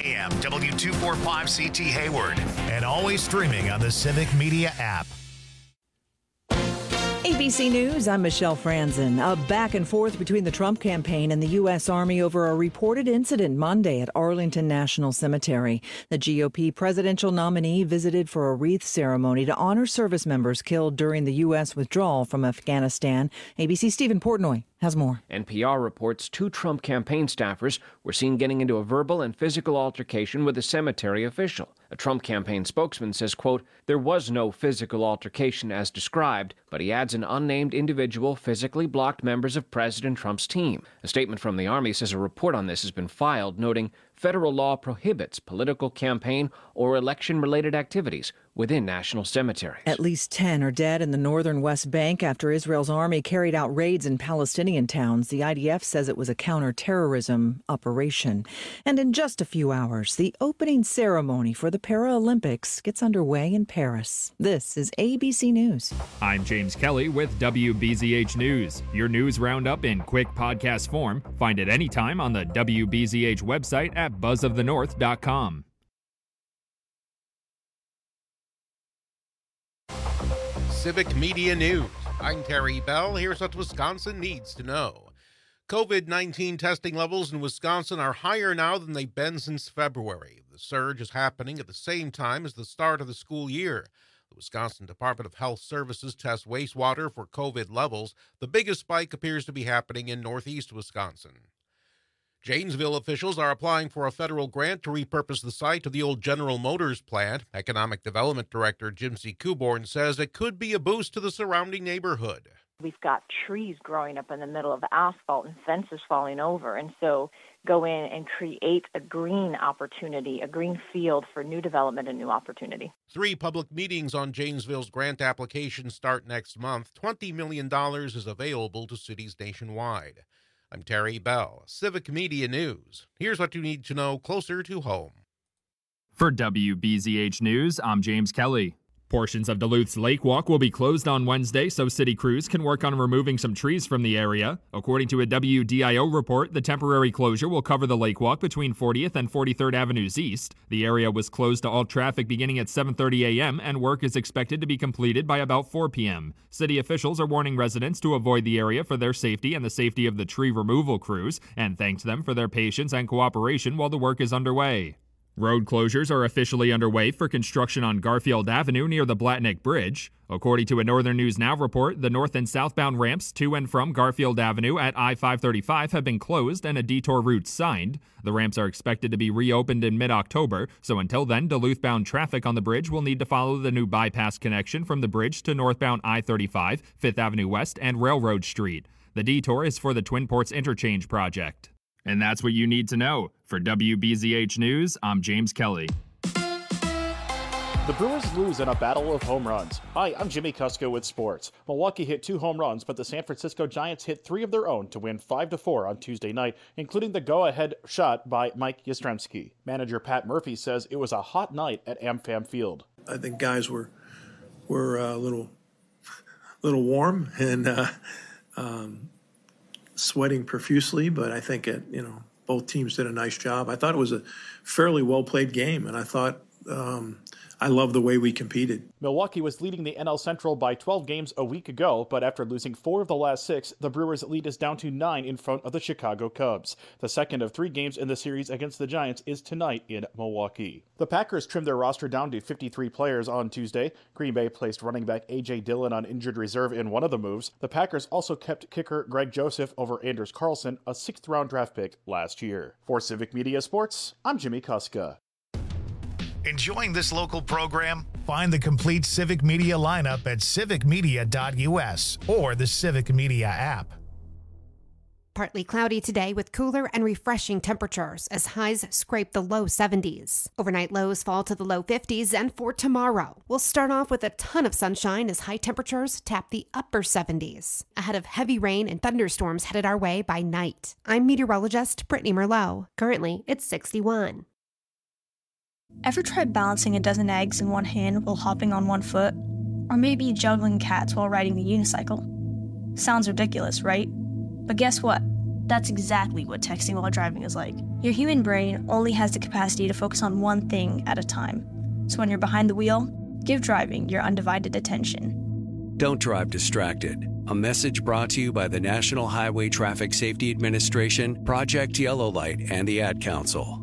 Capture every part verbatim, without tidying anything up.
M, W two forty-five C T Hayward, and always streaming on the Civic Media app. A B C News, I'm Michelle Franzen. A back and forth between the Trump campaign and the U S. Army over a reported incident Monday at Arlington National Cemetery. The G O P presidential nominee visited for a wreath ceremony to honor service members killed during the U S withdrawal from Afghanistan. A B C's Stephen Portnoy has more. N P R reports two Trump campaign staffers were seen getting into a verbal and physical altercation with a cemetery official. A Trump campaign spokesman says, quote, there was no physical altercation as described, but he adds an unnamed individual physically blocked members of President Trump's team. A statement from the Army says a report on this has been filed, noting federal law prohibits political campaign or election-related activities within national cemeteries. At least ten are dead in the northern West Bank after Israel's army carried out raids in Palestinian towns. The I D F says it was a counterterrorism operation. And in just a few hours, the opening ceremony for the Paralympics gets underway in Paris. This is A B C News. I'm James Kelly with W B Z H News. Your news roundup in quick podcast form. Find it anytime on the W B Z H website at buzz of the north dot com. Civic Media News. I'm Terry Bell. Here's what Wisconsin needs to know. COVID nineteen testing levels in Wisconsin are higher now than they've been since February. The surge is happening at the same time as the start of the school year. The Wisconsin Department of Health Services tests wastewater for COVID levels. The biggest spike appears to be happening in northeast Wisconsin. Janesville officials are applying for a federal grant to repurpose the site of the old General Motors plant. Economic Development Director Jim C. Kuborn says it could be a boost to the surrounding neighborhood. We've got trees growing up in the middle of the asphalt and fences falling over, and so go in and create a green opportunity, a green field for new development and new opportunity. Three public meetings on Janesville's grant application start next month. twenty million dollars is available to cities nationwide. I'm Terry Bell, Civic Media News. Here's what you need to know closer to home. For W B Z H News, I'm James Kelly. Portions of Duluth's Lake Walk will be closed on Wednesday so city crews can work on removing some trees from the area. According to a W D I O report, the temporary closure will cover the Lake Walk between fortieth and forty-third Avenues East. The area was closed to all traffic beginning at seven thirty a.m. and work is expected to be completed by about four p.m. City officials are warning residents to avoid the area for their safety and the safety of the tree removal crews and thanked them for their patience and cooperation while the work is underway. Road closures are officially underway for construction on Garfield Avenue near the Blatnick Bridge. According to a Northern News Now report, the north and southbound ramps to and from Garfield Avenue at I five thirty-five have been closed and a detour route signed. The ramps are expected to be reopened in mid-October, so until then, Duluth-bound traffic on the bridge will need to follow the new bypass connection from the bridge to northbound I thirty-five, Fifth Avenue West, and Railroad Street. The detour is for the Twin Ports Interchange project. And that's what you need to know. For W B Z H News, I'm James Kelly. The Brewers lose in a battle of home runs. Hi, I'm Jimmy Kusko with sports. Milwaukee hit two home runs, but the San Francisco Giants hit three of their own to win five to four on Tuesday night, including the go-ahead shot by Mike Yastrzemski. Manager Pat Murphy says it was a hot night at AmFam Field. I think guys were were a little, little warm and uh, um, sweating profusely, but I think it, you know, both teams did a nice job. I thought it was a fairly well-played game, and I thought um, I love the way we competed. Milwaukee was leading the N L Central by twelve games a week ago, but after losing four of the last six, the Brewers' lead is down to nine in front of the Chicago Cubs. The second of three games in the series against the Giants is tonight in Milwaukee. The Packers trimmed their roster down to fifty-three players on Tuesday. Green Bay placed running back A J Dillon on injured reserve in one of the moves. The Packers also kept kicker Greg Joseph over Anders Carlson, a sixth-round draft pick last year. For Civic Media Sports, I'm Jimmy Kuska. Enjoying this local program? Find the complete Civic Media lineup at civic media dot u s or the Civic Media app. Partly cloudy today with cooler and refreshing temperatures as highs scrape the low seventies. Overnight lows fall to the low fifties, and for tomorrow, we'll start off with a ton of sunshine as high temperatures tap the upper seventies, ahead of heavy rain and thunderstorms headed our way by night. I'm meteorologist Brittany Merlot. Currently, it's sixty-one. Ever tried balancing a dozen eggs in one hand while hopping on one foot? Or maybe juggling cats while riding the unicycle? Sounds ridiculous, right? But guess what? That's exactly what texting while driving is like. Your human brain only has the capacity to focus on one thing at a time. So when you're behind the wheel, give driving your undivided attention. Don't drive distracted. A message brought to you by the National Highway Traffic Safety Administration, Project Yellow Light, and the Ad Council.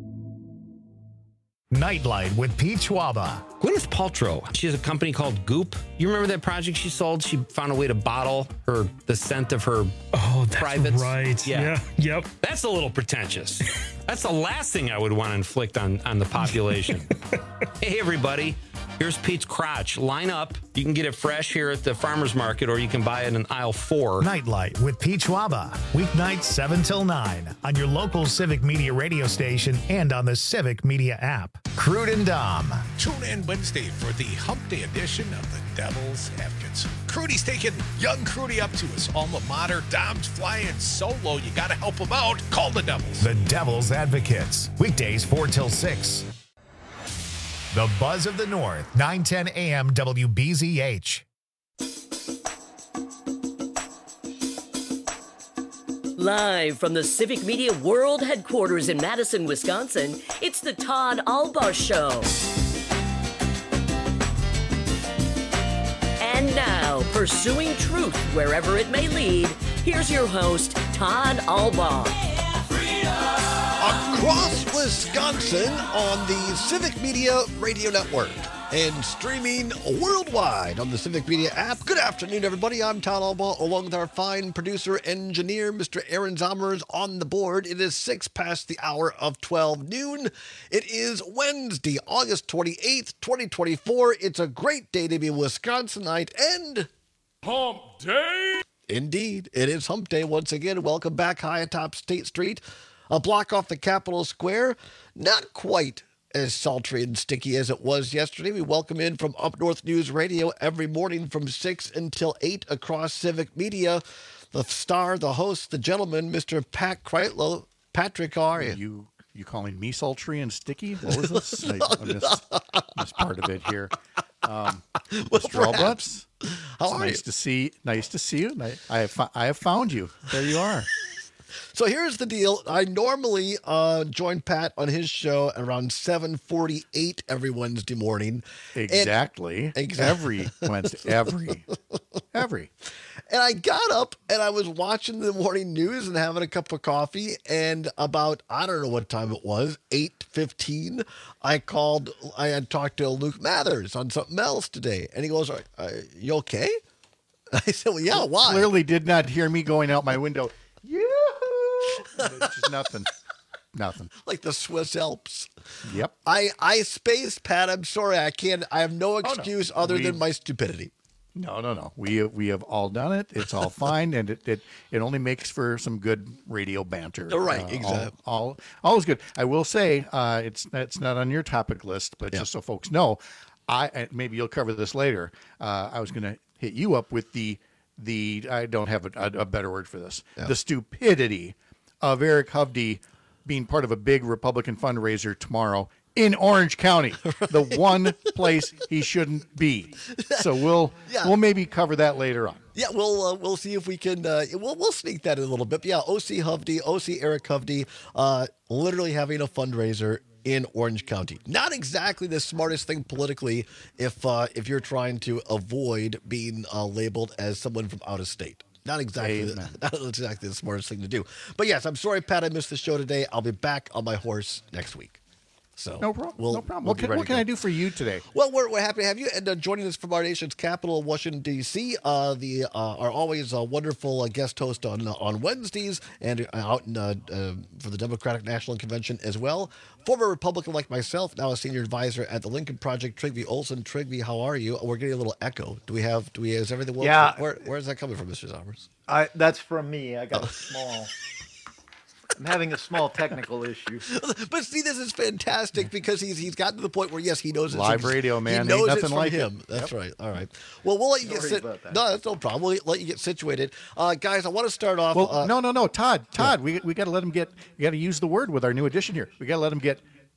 Nightlight with Pete Schwaba. Gwyneth Paltrow, she has a company called Goop. You remember that project she sold? She found a way to bottle her the scent of her oh, that's privates. Right. Yeah. yeah. Yep. That's a little pretentious. That's the last thing I would want to inflict on, on the population. Hey, everybody. Here's Pete's crotch. Line up. You can get it fresh here at the farmer's market, or you can buy it in aisle four. Nightlight with Pete Schwaba. Weeknights seven till nine on your local Civic Media radio station and on the Civic Media app. Crude and Dom. Tune in Wednesday for the Hump Day edition of the Devil's Advocates. Crudy's taking young Crudy up to his alma mater. Dom's flying solo. You got to help him out. Call the Devils. The Devil's Advocates. Weekdays four till six. The Buzz of the North, nine ten a.m. W B Z H. Live from the Civic Media World Headquarters in Madison, Wisconsin, it's the Todd Albaugh Show. And now, pursuing truth wherever it may lead, here's your host, Todd Albaugh. Across Wisconsin on the Civic Media Radio Network and streaming worldwide on the Civic Media app. Good afternoon, everybody. I'm Todd Albaugh, along with our fine producer engineer, Mister Aaron Zommers, on the board. It is six past the hour of twelve noon. It is Wednesday, August twenty-eighth, twenty twenty-four. It's a great day to be a Wisconsinite and Hump Day. Indeed, it is Hump Day once again. Welcome back high atop State Street. A block off the Capitol Square, not quite as sultry and sticky as it was yesterday. We welcome in from Up North News Radio every morning from six until eight across Civic Media. The star, the host, the gentleman, Mister Pat Kreitlow. Patrick, how are you? You, you calling me sultry and sticky? What was this? I, I missed, missed part of it here. Um, Mister Albutz, how are nice you? to see, nice to see you. I, I, have, I have found you. There you are. So here's the deal. I normally uh, join Pat on his show around seven forty-eight every Wednesday morning. Exactly. And, exactly. Every Wednesday. Every. Every. And I got up and I was watching the morning news and having a cup of coffee. And about, I don't know what time it was, eight fifteen, I called, I had talked to Luke Mathers on something else today. And he goes, are, are you okay? I said, well, yeah, why? Clearly did not hear me going out my window. It's just nothing. Nothing. Like the Swiss Alps. Yep. I, I spaced, Pat. I'm sorry. I can't. I have no excuse oh, no. other we, than my stupidity. No, no, no. We we have all done it. It's all fine, and it, it it only makes for some good radio banter. Right. Uh, exactly. All, all always good. I will say uh, it's it's not on your topic list, but yeah. just so folks know, I maybe you'll cover this later. Uh, I was going to hit you up with the the I don't have a, a, a better word for this. Yeah. The stupidity of Eric Hovde being part of a big Republican fundraiser tomorrow in Orange County, right. The one place he shouldn't be. So we'll yeah. we'll maybe cover that later on. Yeah, we'll uh, we'll see if we can uh, we'll we'll sneak that in a little bit. But yeah, O C Hovde, O C Eric Hovde, uh, literally having a fundraiser in Orange County. Not exactly the smartest thing politically if uh, if you're trying to avoid being uh, labeled as someone from out of state. Not exactly, the, not exactly the smartest thing to do. But yes, I'm sorry, Pat, I missed the show today. I'll be back on my horse next week. So no problem. We'll, no problem. We'll what can, what can I do for you today? Well, we're, we're happy to have you. And uh, joining us from our nation's capital, Washington, D C, uh, the uh, are always a wonderful uh, guest host on uh, on Wednesdays and uh, out in, uh, uh, for the Democratic National Convention as well. Former Republican like myself, now a senior advisor at the Lincoln Project, Trygve Olson. Trygve, how are you? We're getting a little echo. Do we have, do we, is everything well? Yeah. Where, where is that coming from, Mister Zommers? I, that's from me. I got a small... I'm having a small technical issue. But see, this is fantastic because he's he's gotten to the point where, yes, he knows it's live from, radio, man. He knows Ain't nothing it's from like him. it. That's yep. right. All right. Well, we'll let you Sorry get about that. No, that's no problem. We'll let you get situated. Uh, guys, I want to start off. Well, uh, no, no, no. Todd, Todd, yeah. we we got to let him get, we got to use the word with our new addition here. We got to let him get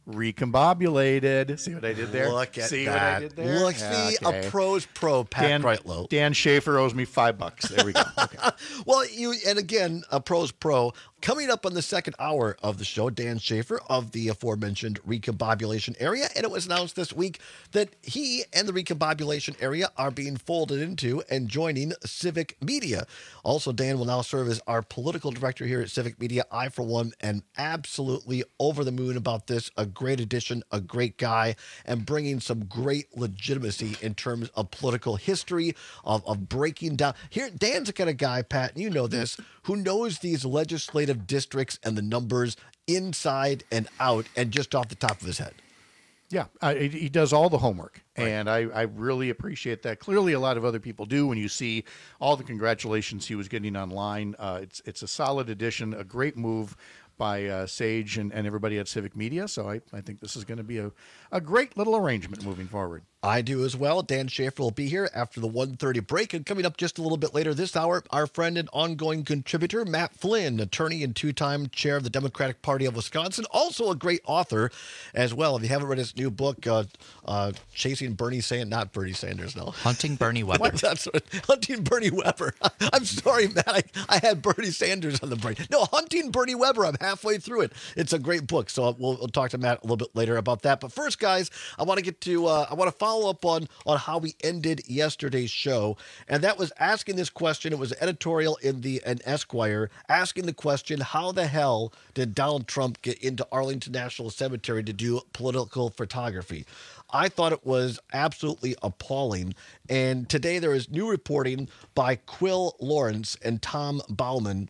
recombobulated. See what I did there? Look at see that. What I did there? Look, see, a pro's pro, Pat Dan, Kreitlow. Dan Schaefer owes me five bucks. There we go. Okay. Well, you and again, a pro's pro. Coming up on the second hour of the show, Dan Schaefer of the aforementioned recombobulation area. And it was announced this week that he and the recombobulation area are being folded into and joining Civic Media. Also, Dan will now serve as our political director here at Civic Media. I, for one, am absolutely over the moon about this. A great addition, a great guy, and bringing some great legitimacy in terms of political history, of, of breaking down. Here, Dan's the kind of guy, Pat, and you know this, who knows these legislative districts and the numbers inside and out and just off the top of his head. Yeah, uh, he he does all the homework, right. and I, I really appreciate that. Clearly, a lot of other people do. When you see all the congratulations he was getting online, uh, it's it's a solid addition, a great move by uh, Sage and, and everybody at Civic Media. So I, I think this is going to be a, a great little arrangement moving forward. I do as well. Dan Schaefer will be here after the one thirty break. And coming up just a little bit later this hour, our friend and ongoing contributor, Matt Flynn, attorney and two-time chair of the Democratic Party of Wisconsin, also a great author as well. If you haven't read his new book, uh, uh, Chasing Bernie Sanders, not Bernie Sanders, no. Hunting Bernie Weber. What? That's what, Hunting Bernie Weber. I'm sorry, Matt. I, I had Bernie Sanders on the brain. No, Hunting Bernie Weber. I'm halfway through it. It's a great book. So we'll, we'll talk to Matt a little bit later about that. But first, guys, I want to get to, uh, I want to follow up on, on how we ended yesterday's show. And that was asking this question. It was an editorial in the an Esquire asking the question, how the hell did Donald Trump get into Arlington National Cemetery to do political photography? I thought it was absolutely appalling. And today there is new reporting by Quill Lawrence and Tom Bauman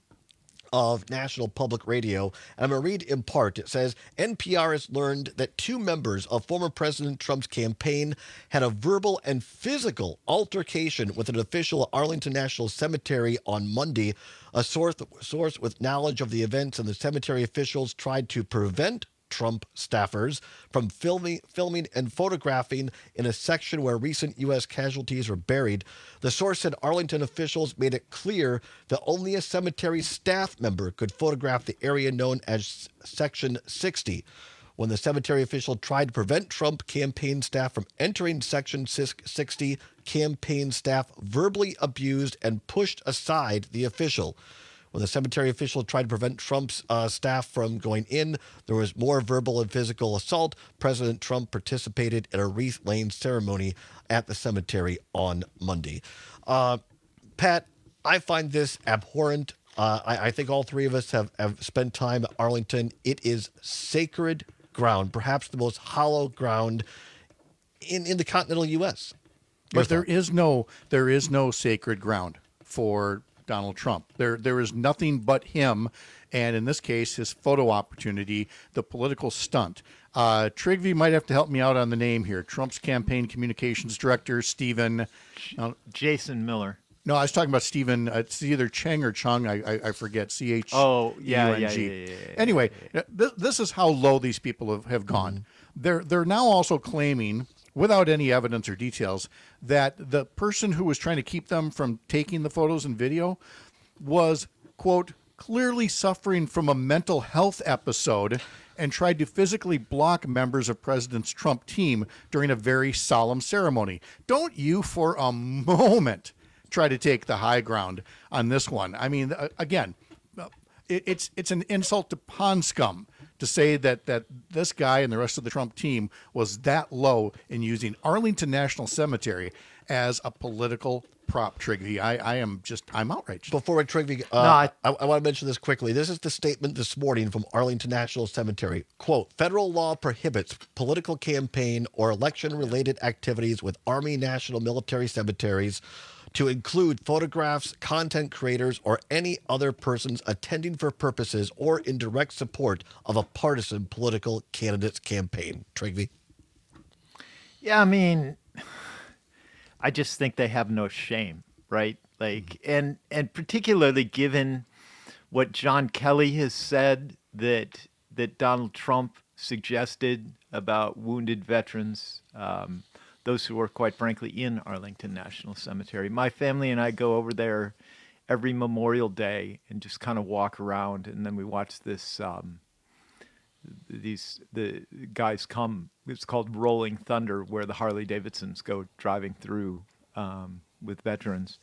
of National Public Radio. And I'm going to read in part. It says, N P R has learned that two members of former President Trump's campaign had a verbal and physical altercation with an official at Arlington National Cemetery on Monday. A source, source with knowledge of the events and the cemetery officials tried to prevent Trump staffers from filming, filming and photographing in a section where recent U S casualties were buried. The source said Arlington officials made it clear that only a cemetery staff member could photograph the area known as Section sixty. When the cemetery official tried to prevent Trump campaign staff from entering Section sixty, campaign staff verbally abused and pushed aside the official. When the cemetery official tried to prevent Trump's uh, staff from going in, there was more verbal and physical assault. President Trump participated in a wreath-laying ceremony at the cemetery on Monday. Uh, Pat, I find this abhorrent. Uh, I, I think all three of us have, have spent time at Arlington. It is sacred ground, perhaps the most hollow ground in, in the continental U S. But there is no there is no sacred ground for Donald Trump. There, there is nothing but him, and in this case, his photo opportunity, the political stunt. Uh, Trigvi might have to help me out on the name here. Trump's campaign communications director, Stephen... Uh, Jason Miller. No, I was talking about Stephen, uh, it's either Cheng or Chung, I, I, I forget, C H U N G. Oh, yeah, yeah, yeah, yeah, yeah. Anyway, th- this is how low these people have, have gone. Mm-hmm. They're, they're now also claiming, without any evidence or details, that the person who was trying to keep them from taking the photos and video was, quote, clearly suffering from a mental health episode and tried to physically block members of President Trump's team during a very solemn ceremony. Don't you for a moment try to take the high ground on this one. I mean, again, it, it's it's an insult to pond scum to say that that this guy and the rest of the Trump team was that low in using Arlington National Cemetery as a political prop, Trigvi. I, I am just, I'm outraged. Before we Trigvi, uh, no, I, I, I want to mention this quickly. This is the statement this morning from Arlington National Cemetery. Quote, federal law prohibits political campaign or election-related activities with Army National Military Cemeteries to include photographs, content creators, or any other persons attending for purposes or in direct support of a partisan political candidate's campaign. Trigvi? Yeah, I mean, I just think they have no shame, right? Like, and and particularly given what John Kelly has said that that Donald Trump suggested about wounded veterans, um, those who are, quite frankly, in Arlington National Cemetery. My family and I go over there every Memorial Day and just kind of walk around, and then we watch this um, these the guys come. It's called Rolling Thunder, where the Harley Davidsons go driving through um, with veterans.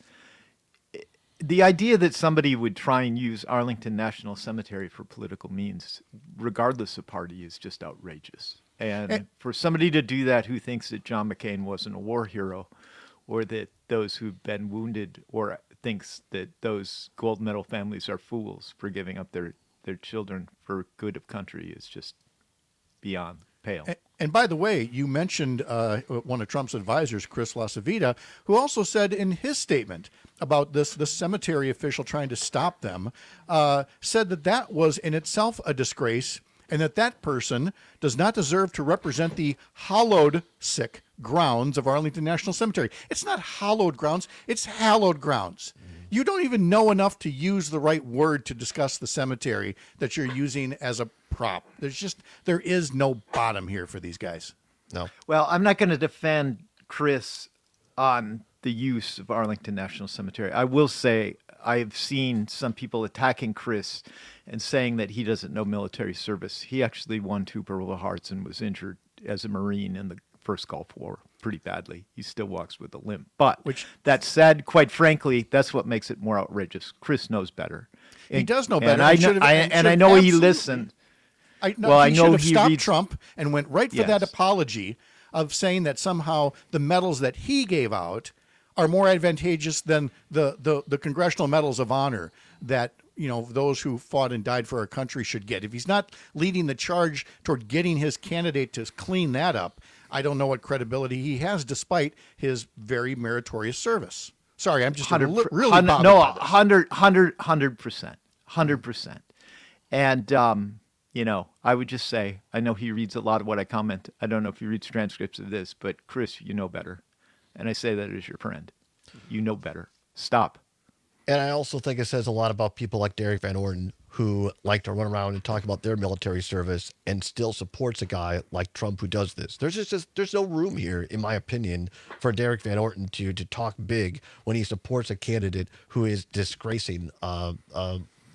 The idea that somebody would try and use Arlington National Cemetery for political means, regardless of party, is just outrageous. And, and for somebody to do that who thinks that John McCain wasn't a war hero, or that those who've been wounded, or thinks that those gold medal families are fools for giving up their, their children for good of country, is just beyond pale. And, and by the way, you mentioned uh, one of Trump's advisors, Chris LaCivita, who also said in his statement about this, this cemetery official trying to stop them, uh, said that that was in itself a disgrace, and that that person does not deserve to represent the hallowed, sick grounds of Arlington National Cemetery. It's not hallowed grounds, it's hallowed grounds. You don't even know enough to use the right word to discuss the cemetery that you're using as a prop. There's just, there is no bottom here for these guys. No. Well, I'm not going to defend Chris on the use of Arlington National Cemetery. I will say I've seen some people attacking Chris and saying that he doesn't know military service. He actually won two Purple Hearts and was injured as a Marine in the first Gulf War pretty badly. He still walks with a limp. But Which, that said, quite frankly, that's what makes it more outrageous. Chris knows better. He and, does know better. And I know, I, and I know he listened. I, no, well, he I know should have he stopped reads, Trump and went right for yes. that apology of saying that somehow the medals that he gave out are more advantageous than the, the, the congressional medals of honor that, you know, those who fought and died for our country should get. If he's not leading the charge toward getting his candidate to clean that up, I don't know what credibility he has, despite his very meritorious service. Sorry, I'm just li- really bothered no, by this. hundred, hundred, hundred percent, hundred percent. And um, you know, I would just say, I know he reads a lot of what I comment. I don't know if he reads transcripts of this, but Chris, you know better, and I say that as your friend. You know better. Stop. And I also think it says a lot about people like Derek Van Orden, who like to run around and talk about their military service and still supports a guy like Trump who does this. There's just, just there's no room here, in my opinion, for Derek Van Orden to to talk big when he supports a candidate who is disgracing uh, uh,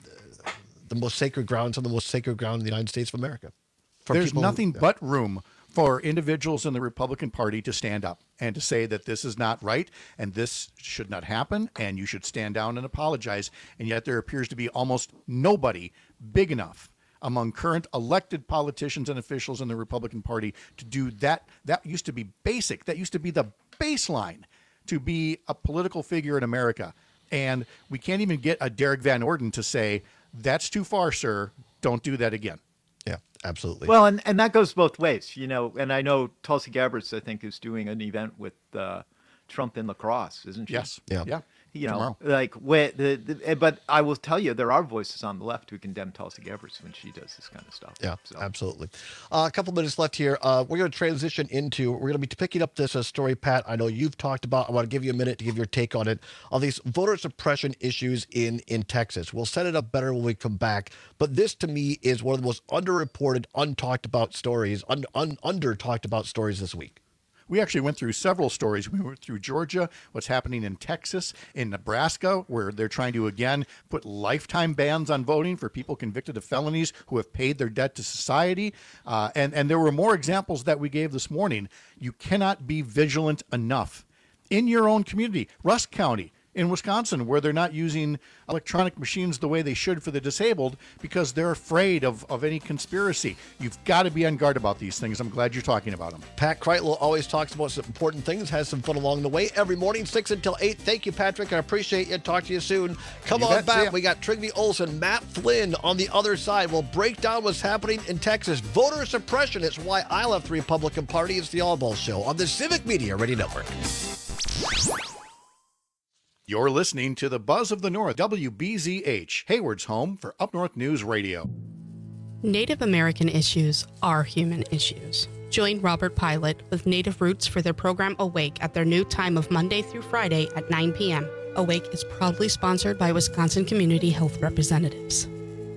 the most sacred grounds on the most sacred ground in the United States of America. For There's people, nothing yeah. but room for individuals in the Republican Party to stand up and to say that this is not right and this should not happen and you should stand down and apologize. And yet there appears to be almost nobody big enough among current elected politicians and officials in the Republican Party to do that. That used to be basic. That used to be the baseline to be a political figure in America. And we can't even get a Derek Van Orden to say, that's too far, sir. Don't do that again. Yeah, absolutely. Well, and, and that goes both ways, you know, and I know Tulsi Gabbard, I think, is doing an event with uh, Trump in La Crosse, isn't she? Yes. Yeah. Yeah. You know, Tomorrow. like, where the, the, but I will tell you, there are voices on the left who condemn Tulsi Gabbard when she does this kind of stuff. Yeah, so. absolutely. Uh, a couple minutes left here. Uh, we're going to transition into, we're going to be picking up this uh, story, Pat, I know you've talked about. I want to give you a minute to give your take on it, on these voter suppression issues in, in Texas. We'll set it up better when we come back. But this, to me, is one of the most underreported, untalked about stories, un, un, under talked about stories this week. We actually went through several stories. We went through Georgia, what's happening in Texas, in Nebraska, where they're trying to, again, put lifetime bans on voting for people convicted of felonies who have paid their debt to society. Uh, and, and there were more examples that we gave this morning. You cannot be vigilant enough in your own community. Rusk County in Wisconsin, where they're not using electronic machines the way they should for the disabled because they're afraid of, of any conspiracy. You've got to be on guard about these things. I'm glad you're talking about them. Pat Kreitlow always talks about some important things, has some fun along the way. Every morning, six until eight. Thank you, Patrick. I appreciate you. Talk to you soon. Come You on bet. back. We got Trygve Olsen, Matt Flynn on the other side. We'll break down what's happening in Texas. Voter suppression. It's why I left the Republican Party. It's the All Ball Show on the Civic Media Radio Network. You're listening to the Buzz of the North, W B Z H, Hayward's home for Up North News Radio. Native American issues are human issues. Join Robert Pilot with Native Roots for their program Awake at their new time of Monday through Friday at nine p.m. Awake is proudly sponsored by Wisconsin Community Health Representatives.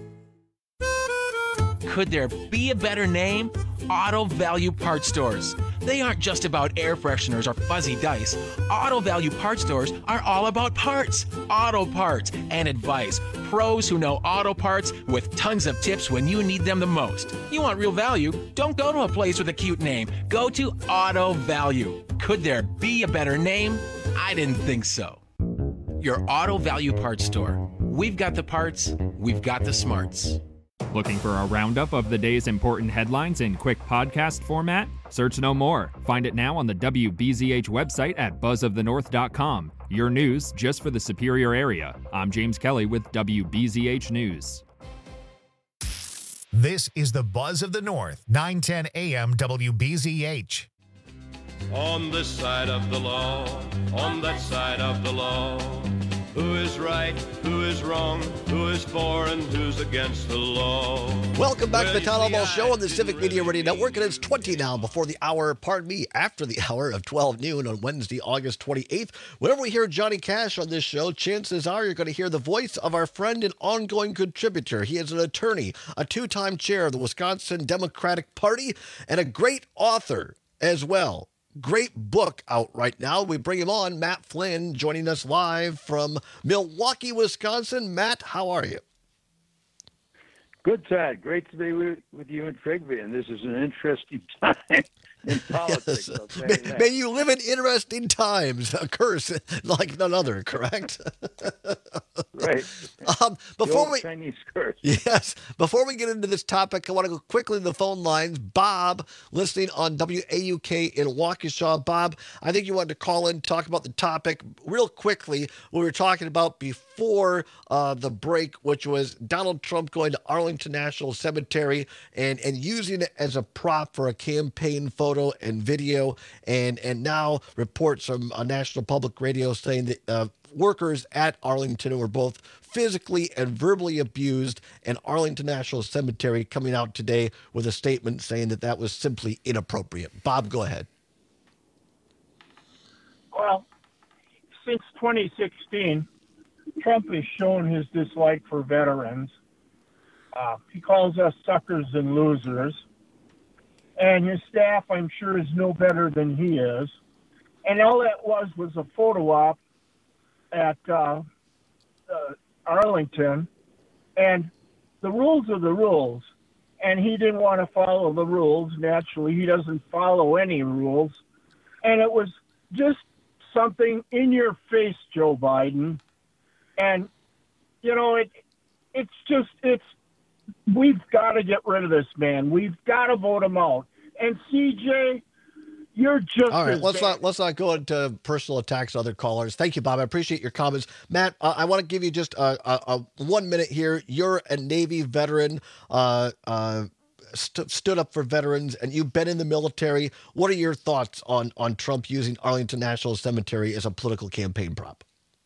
Could there be a better name? Auto Value Parts Stores. They aren't just about air fresheners or fuzzy dice. Auto Value Parts stores are all about parts, auto parts, and advice. Pros who know auto parts with tons of tips when you need them the most. You want real value? Don't go to a place with a cute name. Go to Auto Value. Could there be a better name? I didn't think so. Your Auto Value Parts store. We've got the parts, we've got the smarts. Looking for a roundup of the day's important headlines in quick podcast format? Search no more. Find it now on the W B Z H website at buzz of the north dot com. Your news just for the Superior area. I'm James Kelly with W B Z H News. This is the Buzz of the North, nine ten A M W B Z H. On this side of the law, on that side of the law. Who is right, who is wrong, who is for and who's against the law? Welcome back to the Town Hall Ball Show on the Civic Media Radio Network, and it's twenty now before the hour, pardon me, after the hour of twelve noon on Wednesday, August twenty-eighth. Whenever we hear Johnny Cash on this show, chances are you're going to hear the voice of our friend and ongoing contributor. He is an attorney, a two-time chair of the Wisconsin Democratic Party, and a great author as well. Great book out right now. We bring him on, Matt Flynn, joining us live from Milwaukee, Wisconsin. Matt, how are you? Good, Todd. Great to be with, with you and Trigby, and this is an interesting time in politics. Yes. May, may you live in interesting times. A curse like none other, correct? Right. Um, before we Chinese curse. Yes. Before we get into this topic, I want to go quickly to the phone lines. Bob, listening on W A U K in Waukesha. Bob, I think you wanted to call in, talk about the topic real quickly. We were talking about before uh, the break, which was Donald Trump going to Arlington National Cemetery and and using it as a prop for a campaign photo and video, and and now reports from a National Public Radio saying that uh, workers at Arlington were both physically and verbally abused, and Arlington National Cemetery coming out today with a statement saying that that was simply inappropriate. Bob, go ahead. Well, since twenty sixteen, Trump has shown his dislike for veterans. Uh, he calls us suckers and losers. And his staff, I'm sure, is no better than he is. And all that was was a photo op at uh, uh, Arlington. And the rules are the rules. And he didn't want to follow the rules. Naturally, he doesn't follow any rules. And it was just something in your face, Joe Biden. And, you know, it it's just, it's, we've got to get rid of this man. We've got to vote him out. And C J, you're just all right. as Let's bad. not let's not go into personal attacks on other callers. Thank you, Bob. I appreciate your comments, Matt. Uh, I want to give you just a, a, a one minute here. You're a Navy veteran. Uh, uh, st- stood up for veterans, and you've been in the military. What are your thoughts on on Trump using Arlington National Cemetery as a political campaign prop?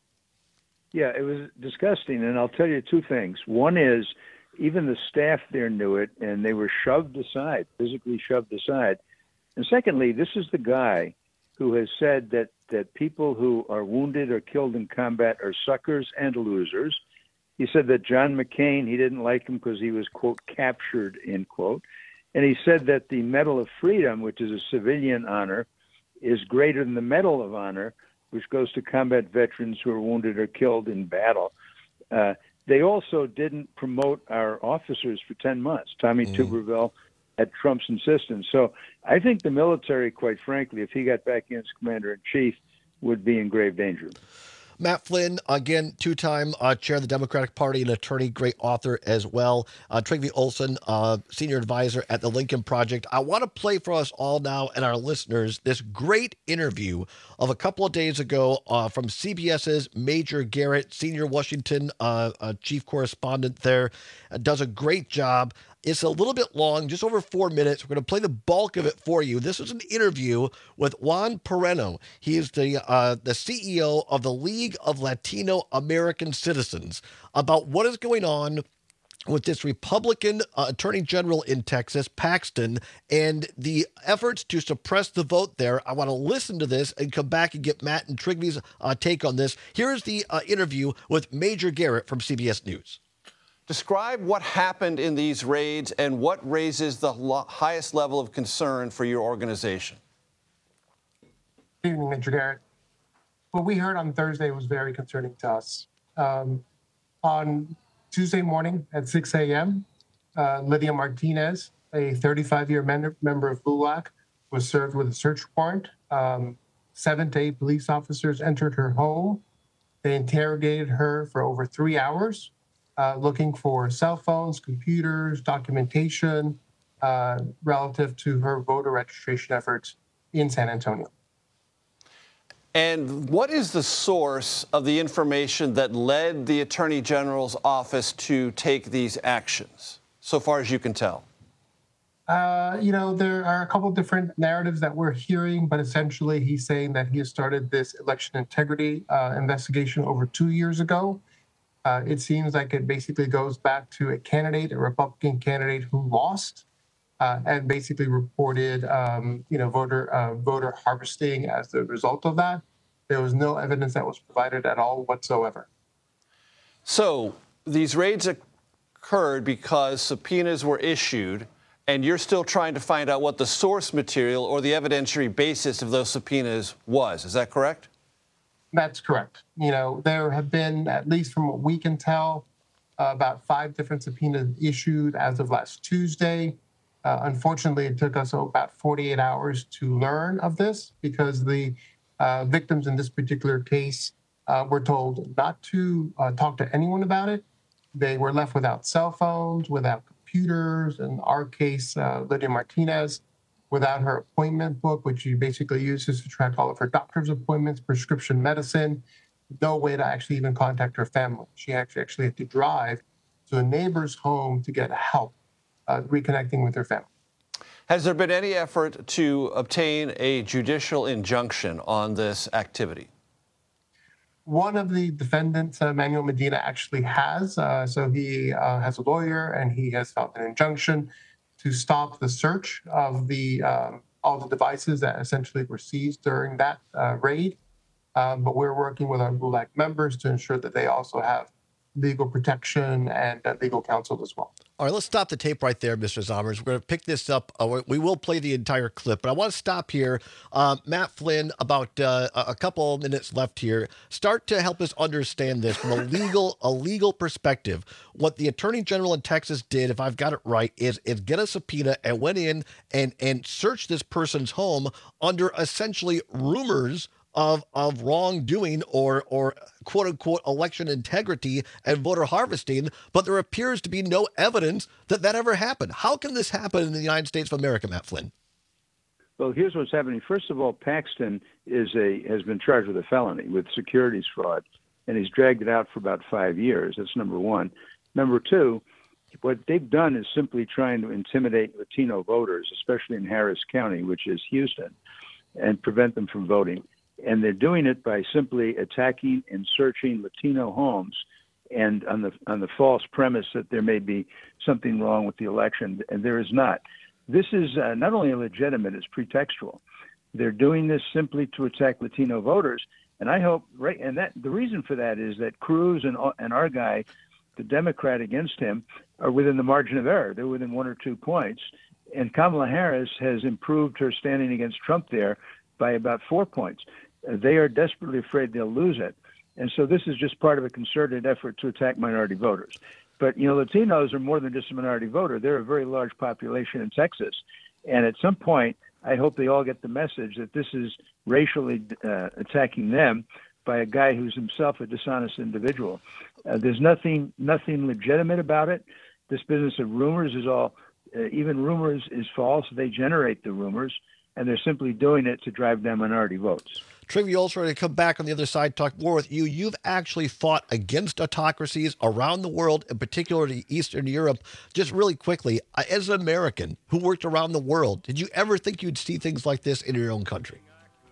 Yeah, it was disgusting, and I'll tell you two things. One is even the staff there knew it, and they were shoved aside, physically shoved aside. And secondly, this is the guy who has said that, that people who are wounded or killed in combat are suckers and losers. He said that John McCain, he didn't like him because he was, quote, captured, end quote. And he said that the Medal of Freedom, which is a civilian honor, is greater than the Medal of Honor, which goes to combat veterans who are wounded or killed in battle. Uh, they also didn't promote our officers for ten months, Tommy mm. Tuberville, at Trump's insistence. So I think the military, quite frankly, if he got back in as commander-in-chief, would be in grave danger. Matt Flynn, again, two-time uh, chair of the Democratic Party and attorney, great author as well. Uh, Trygve Olsen, uh, senior advisor at the Lincoln Project. I want to play for us all now and our listeners this great interview of a couple of days ago uh, from CBS's Major Garrett, senior Washington uh, uh, chief correspondent there. Uh, does a great job. It's a little bit long, just over four minutes. We're going to play the bulk of it for you. This is an interview with Juan Pereno. He is the uh, the C E O of the League of Latino American Citizens, about what is going on with this Republican uh, Attorney General in Texas, Paxton, and the efforts to suppress the vote there. I want to listen to this and come back and get Matt and Trygve's uh, take on this. Here's the uh, interview with Major Garrett from C B S News. Describe what happened in these raids and what raises the lo- highest level of concern for your organization. Good evening, Major Garrett. What we heard on Thursday was very concerning to us. Um, on Tuesday morning at six a.m., uh, Lydia Martinez, a thirty-five-year men- member of B U L A C, was served with a search warrant. Um, seven to eight police officers entered her home. They interrogated her for over three hours, uh, looking for cell phones, computers, documentation uh, relative to her voter registration efforts in San Antonio. And what is the source of the information that led the Attorney General's office to take these actions, so far as you can tell? Uh, you know, there are a couple of different narratives that we're hearing, but essentially he's saying that he has started this election integrity uh, investigation over two years ago. Uh, it seems like it basically goes back to a candidate, a Republican candidate who lost uh, and basically reported, um, you know, voter uh, voter harvesting as the result of that. There was no evidence that was provided at all whatsoever. So these raids occurred because subpoenas were issued, and you're still trying to find out what the source material or the evidentiary basis of those subpoenas was. Is that correct? That's correct. You know, there have been, at least from what we can tell, uh, about five different subpoenas issued as of last Tuesday. Uh, unfortunately, it took us about forty-eight hours to learn of this because the uh, victims in this particular case uh, were told not to uh, talk to anyone about it. They were left without cell phones, without computers. In our case, uh, Lydia Martinez, without her appointment book, which she basically uses to track all of her doctor's appointments, prescription medicine, no way to actually even contact her family. She actually, actually had to drive to a neighbor's home to get help uh, reconnecting with her family. Has there been any effort to obtain a judicial injunction on this activity? One of the defendants, uh, Manuel Medina, actually has. Uh, so he uh, has a lawyer, and he has filed an injunction to stop the search of the um, all the devices that essentially were seized during that uh, raid. Um, but we're working with our B U L A C members to ensure that they also have legal protection and uh, legal counsel as well. All right, let's stop the tape right there, Mister Zommers. We're going to pick this up. Uh, we will play the entire clip, but I want to stop here. Um, Matt Flynn, about uh, a couple of minutes left here. Start to help us understand this from a legal a legal perspective. What the Attorney General in Texas did, if I've got it right, is, is get a subpoena and went in and, and searched this person's home under essentially rumors of of wrongdoing or or quote unquote election integrity and voter harvesting, but there appears to be no evidence that that ever happened. How can this happen in the United States of America, Matt Flynn? Well, here's what's happening. First of all, Paxton is a has been charged with a felony with securities fraud, and he's dragged it out for about five years. That's number one. Number two, what they've done is simply trying to intimidate Latino voters, especially in Harris County, which is Houston, and prevent them from voting. And they're doing it by simply attacking and searching Latino homes, and on the on the false premise that there may be something wrong with the election, and there is not. This is uh, not only illegitimate; it's pretextual. They're doing this simply to attack Latino voters, and I hope right. And that the reason for that is that Cruz and and our guy, the Democrat against him, are within the margin of error. They're within one or two points, and Kamala Harris has improved her standing against Trump there by about four points. They are desperately afraid they'll lose it. And so this is just part of a concerted effort to attack minority voters. But, you know, Latinos are more than just a minority voter. They're a very large population in Texas. And at some point, I hope they all get the message that this is racially uh, attacking them by a guy who's himself a dishonest individual. Uh, there's nothing nothing legitimate about it. This business of rumors is all, uh, even rumors is false. They generate the rumors, and they're simply doing it to drive down minority votes. Trivia also to come back on the other side, talk more with you. You've actually fought against autocracies around the world, in particularly Eastern Europe. Just really quickly, as an American who worked around the world, did you ever think you'd see things like this in your own country?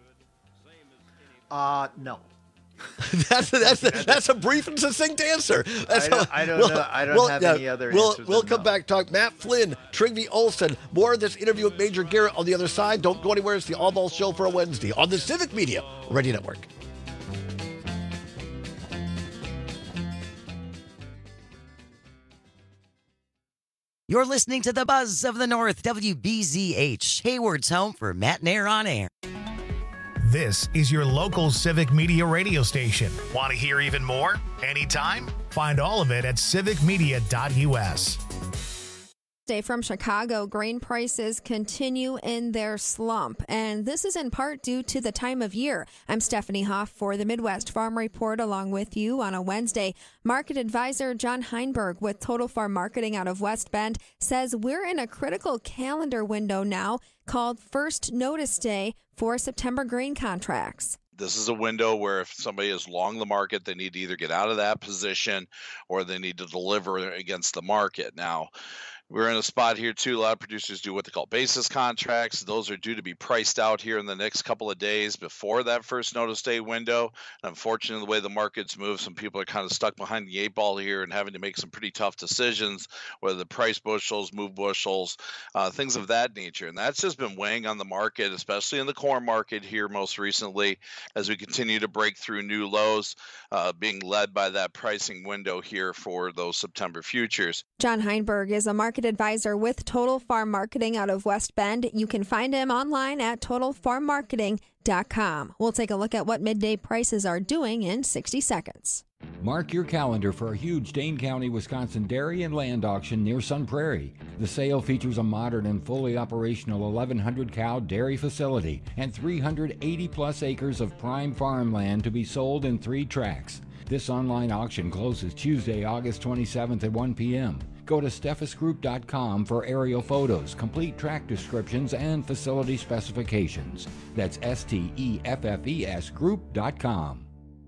Uh, no. that's that's a, that's a brief and succinct answer. That's I don't, I don't we'll, know. I don't we'll, have yeah, any other we'll, answers. We'll come no. back, talk Matt Flynn, Trygve Olsen. More of this interview with Major Garrett on the other side. Don't go anywhere. It's the All Ball Show for a Wednesday on the Civic Media Radio Network. You're listening to the Buzz of the North, W B Z H, Hayward's home for Matt and Air on Air. This is your local Civic Media radio station. Want to hear even more? Anytime? Find all of it at civic media dot U S. From Chicago, grain prices continue in their slump, and this is in part due to the time of year. I'm Stephanie Hoff for the Midwest Farm Report, along with you on a Wednesday. Market advisor John Heinberg with Total Farm Marketing out of West Bend says we're in a critical calendar window now called First Notice Day for September grain contracts. This is a window where if somebody is long the market, they need to either get out of that position or they need to deliver against the market. Now, we're in a spot here, too. A lot of producers do what they call basis contracts. Those are due to be priced out here in the next couple of days before that first notice day window. And unfortunately, the way the markets move, some people are kind of stuck behind the eight ball here and having to make some pretty tough decisions, whether the price bushels, move bushels, uh, things of that nature. And that's just been weighing on the market, especially in the corn market here most recently, as we continue to break through new lows, uh, being led by that pricing window here for those September futures. John Heinberg is a market advisor with Total Farm Marketing out of West Bend. You can find him online at total farm marketing dot com. We'll take a look at what midday prices are doing in sixty seconds. Mark your calendar for a huge Dane County, Wisconsin dairy and land auction near Sun Prairie. The sale features a modern and fully operational eleven hundred cow dairy facility and three hundred eighty plus acres of prime farmland to be sold in three tracks. This online auction closes Tuesday, August twenty-seventh at one p.m. Go to steffes group dot com for aerial photos, complete track descriptions, and facility specifications. That's S T E F F E S group dot com.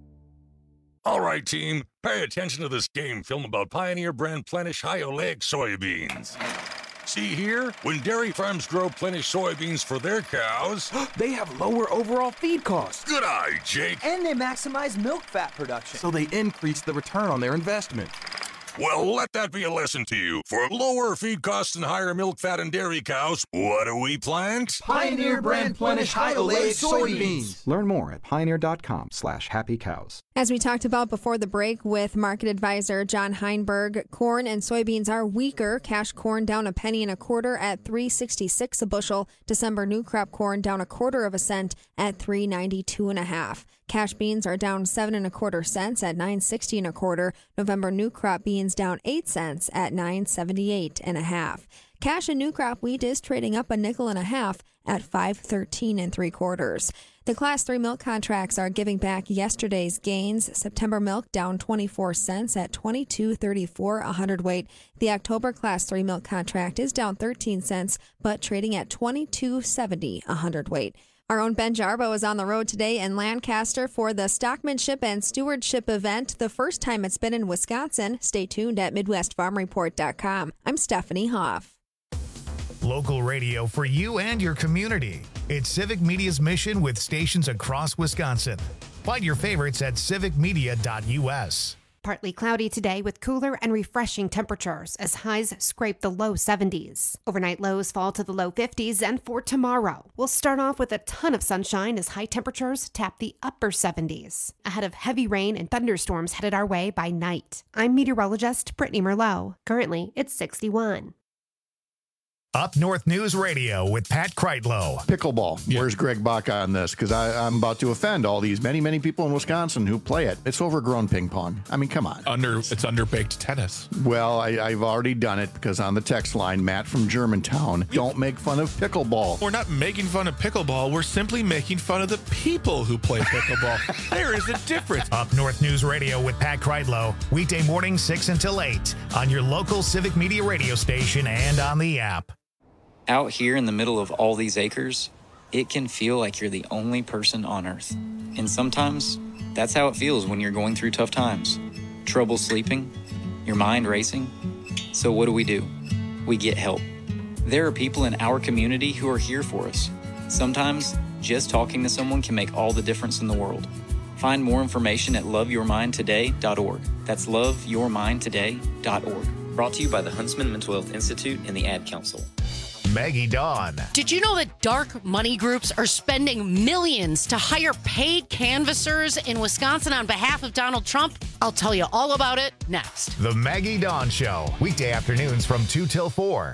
All right, team, pay attention to this game film about Pioneer brand Plenish high oleic soybeans. See here? When dairy farms grow Plenish soybeans for their cows, they have lower overall feed costs. Good eye, Jake. And they maximize milk fat production, so they increase the return on their investment. Well, let that be a lesson to you. For lower feed costs and higher milk fat and dairy cows, what do we plant? Pioneer brand Plenish high oleic soybeans. Learn more at pioneer dot com slash happy cows. As we talked about before the break with market advisor John Heinberg, corn and soybeans are weaker. Cash corn down a penny and a quarter at three sixty-six a bushel. December new crop corn down a quarter of a cent at three ninety-two and a half. Cash beans are down seven and a quarter cents at nine sixty and a quarter. November new crop beans down eight cents at nine seventy-eight and a half. Cash and new crop wheat is trading up a nickel and a half at five thirteen and three quarters. The Class three milk contracts are giving back yesterday's gains. September milk down twenty-four cents at twenty-two thirty-four a hundredweight. The October Class three milk contract is down thirteen cents, but trading at twenty-two seventy a hundredweight. Our own Ben Jarbo is on the road today in Lancaster for the Stockmanship and Stewardship event, the first time it's been in Wisconsin. Stay tuned at midwest farm report dot com. I'm Stephanie Hoff. Local radio for you and your community. It's Civic Media's mission with stations across Wisconsin. Find your favorites at civic media dot U S. Partly cloudy today with cooler and refreshing temperatures as highs scrape the low seventies. Overnight lows fall to the low fifties, and for tomorrow, we'll start off with a ton of sunshine as high temperatures tap the upper seventies. Ahead of heavy rain and thunderstorms headed our way by night. I'm meteorologist Brittany Merlot. Currently, it's sixty-one. Up North News Radio with Pat Kreitlow. Pickleball. Yeah. Where's Greg Baca on this? Because I'm about to offend all these many, many people in Wisconsin who play it. It's overgrown ping pong. I mean, come on. Under It's underbaked tennis. Well, I, I've already done it because on the text line, Matt from Germantown, don't make fun of pickleball. We're not making fun of pickleball. We're simply making fun of the people who play pickleball. There is a difference. Up North News Radio with Pat Kreitlow. Weekday morning, six until eight on your local Civic Media radio station and on the app. Out here in the middle of all these acres, it can feel like you're the only person on Earth. And sometimes, that's how it feels when you're going through tough times. Trouble sleeping, your mind racing. So what do we do? We get help. There are people in our community who are here for us. Sometimes, just talking to someone can make all the difference in the world. Find more information at love your mind today dot org. That's love your mind today dot org. Brought to you by the Huntsman Mental Health Institute and the Ad Council. Maggie Dawn. Did you know that dark money groups are spending millions to hire paid canvassers in Wisconsin on behalf of Donald Trump? I'll tell you all about it next. The Maggie Dawn Show, weekday afternoons from two till four.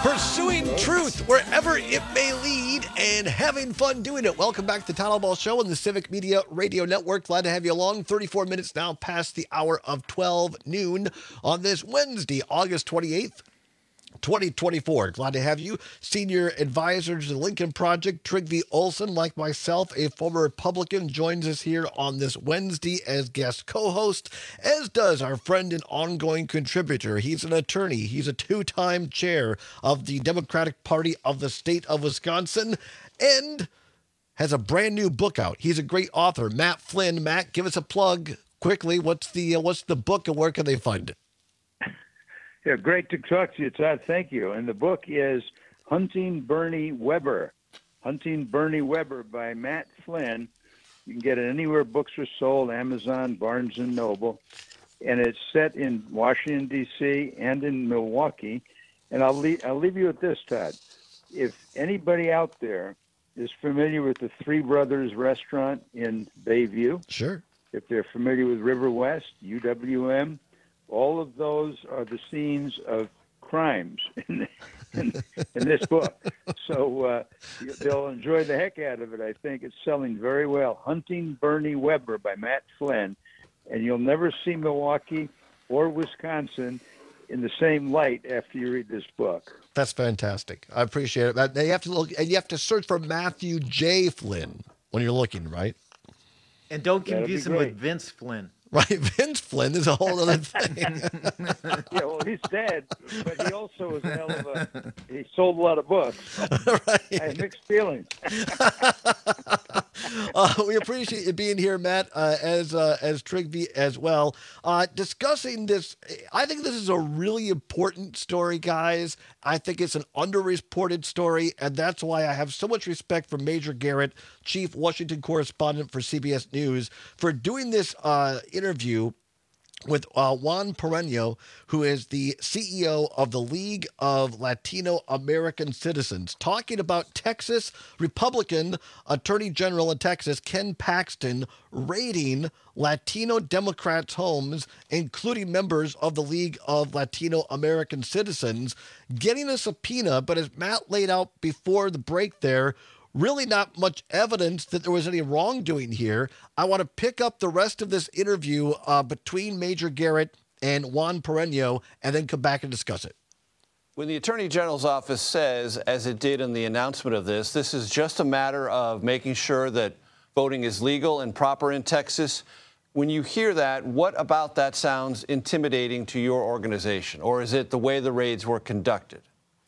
pursuing truth wherever it may lead and having fun doing it. Welcome back to the Town Hall Ball Show on the Civic Media Radio Network. Glad to have you along. thirty-four minutes now past the hour of twelve noon on this Wednesday, August twenty-eighth. twenty twenty-four. Glad to have you. Senior advisor to the Lincoln Project, Trygve Olsen, like myself, a former Republican, joins us here on this Wednesday as guest co-host, as does our friend and ongoing contributor. He's an attorney. He's a two-time chair of the Democratic Party of the state of Wisconsin and has a brand new book out. He's a great author. Matt Flynn. Matt, give us a plug quickly. What's the, uh, what's the book and where can they find it? Yeah, great to talk to you, Todd. Thank you. And the book is Hunting Bernie Weber. Hunting Bernie Weber by Matt Flynn. You can get it anywhere books are sold, Amazon, Barnes and Noble. And it's set in Washington, D C and in Milwaukee. And I'll leave, I'll leave you with this, Todd. If anybody out there is familiar with the Three Brothers restaurant in Bayview. Sure. If they're familiar with River West, U W M, all of those are the scenes of crimes in, in, in this book. So uh, they'll enjoy the heck out of it. I think it's selling very well. Hunting Bernie Weber by Matt Flynn. And you'll never see Milwaukee or Wisconsin in the same light after you read this book. That's fantastic. I appreciate it. You have to look, and you have to search for Matthew J. Flynn when you're looking, right? And don't confuse him with Vince Flynn. Right, Vince Flynn is a whole other thing. Yeah, well, he's dead, but he also was a hell of a. He sold a lot of books. Right. I have mixed feelings. uh, we appreciate you being here, Matt, uh, as uh, as Trygve as well. Uh, discussing this, I think this is a really important story, guys. I think it's an underreported story, and that's why I have so much respect for Major Garrett, Chief Washington Correspondent for C B S News, for doing this uh, interview with uh, Juan Pereno, who is the C E O of the League of Latino American Citizens, talking about Texas Republican Attorney General in Texas, Ken Paxton, raiding Latino Democrats' homes, including members of the League of Latino American Citizens, getting a subpoena. But as Matt laid out before the break there, really not much evidence that there was any wrongdoing here. I want to pick up the rest of this interview uh, between Major Garrett and Juan Pereno and then come back and discuss it. When the Attorney General's office says, as it did in the announcement of this, this is just a matter of making sure that voting is legal and proper in Texas, when you hear that, what about that sounds intimidating to your organization? Or is it the way the raids were conducted?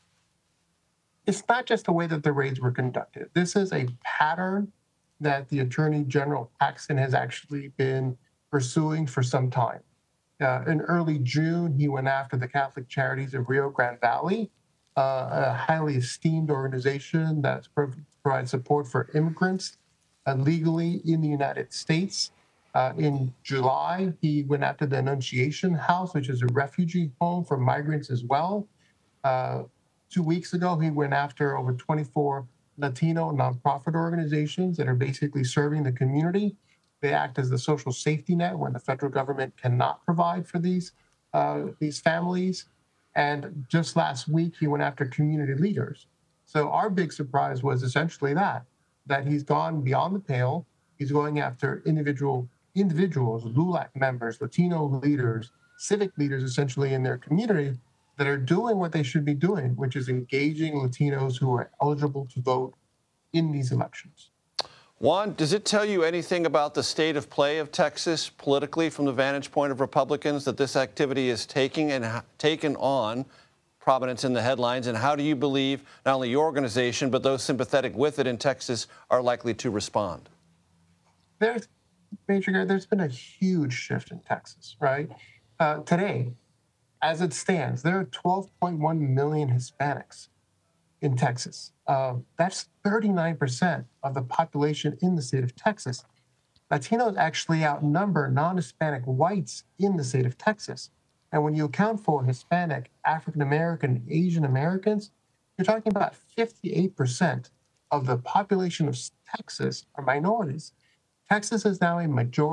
It's not just the way that the raids were conducted. This is a pattern that the Attorney General Paxton has actually been pursuing for some time. Uh, in early June, he went after the Catholic Charities of Rio Grande Valley, uh, a highly esteemed organization that provides support for immigrants uh, legally in the United States. Uh, in July, he went after the Annunciation House, which is a refugee home for migrants as well. Uh, Two weeks ago, he went after over twenty-four Latino nonprofit organizations that are basically serving the community. They act as the social safety net when the federal government cannot provide for these uh, these families. And just last week, he went after community leaders. So our big surprise was essentially that, that he's gone beyond the pale. He's going after individual individuals, L U L A C members, Latino leaders, civic leaders, essentially in their community, that are doing what they should be doing, which is engaging Latinos who are eligible to vote in these elections. Juan, does it tell you anything about the state of play of Texas politically from the vantage point of Republicans that this activity is taking and ha- taken on prominence in the headlines? And how do you believe not only your organization, but those sympathetic with it in Texas are likely to respond? There's, Major, there's been a huge shift in Texas, right? Uh, today, as it stands, there are twelve point one million Hispanics in Texas. Uh, that's thirty-nine percent of the population in the state of Texas. Latinos actually outnumber non-Hispanic whites in the state of Texas. And when you account for Hispanic, African American, Asian Americans, you're talking about fifty-eight percent of the population of Texas are minorities. Texas is now a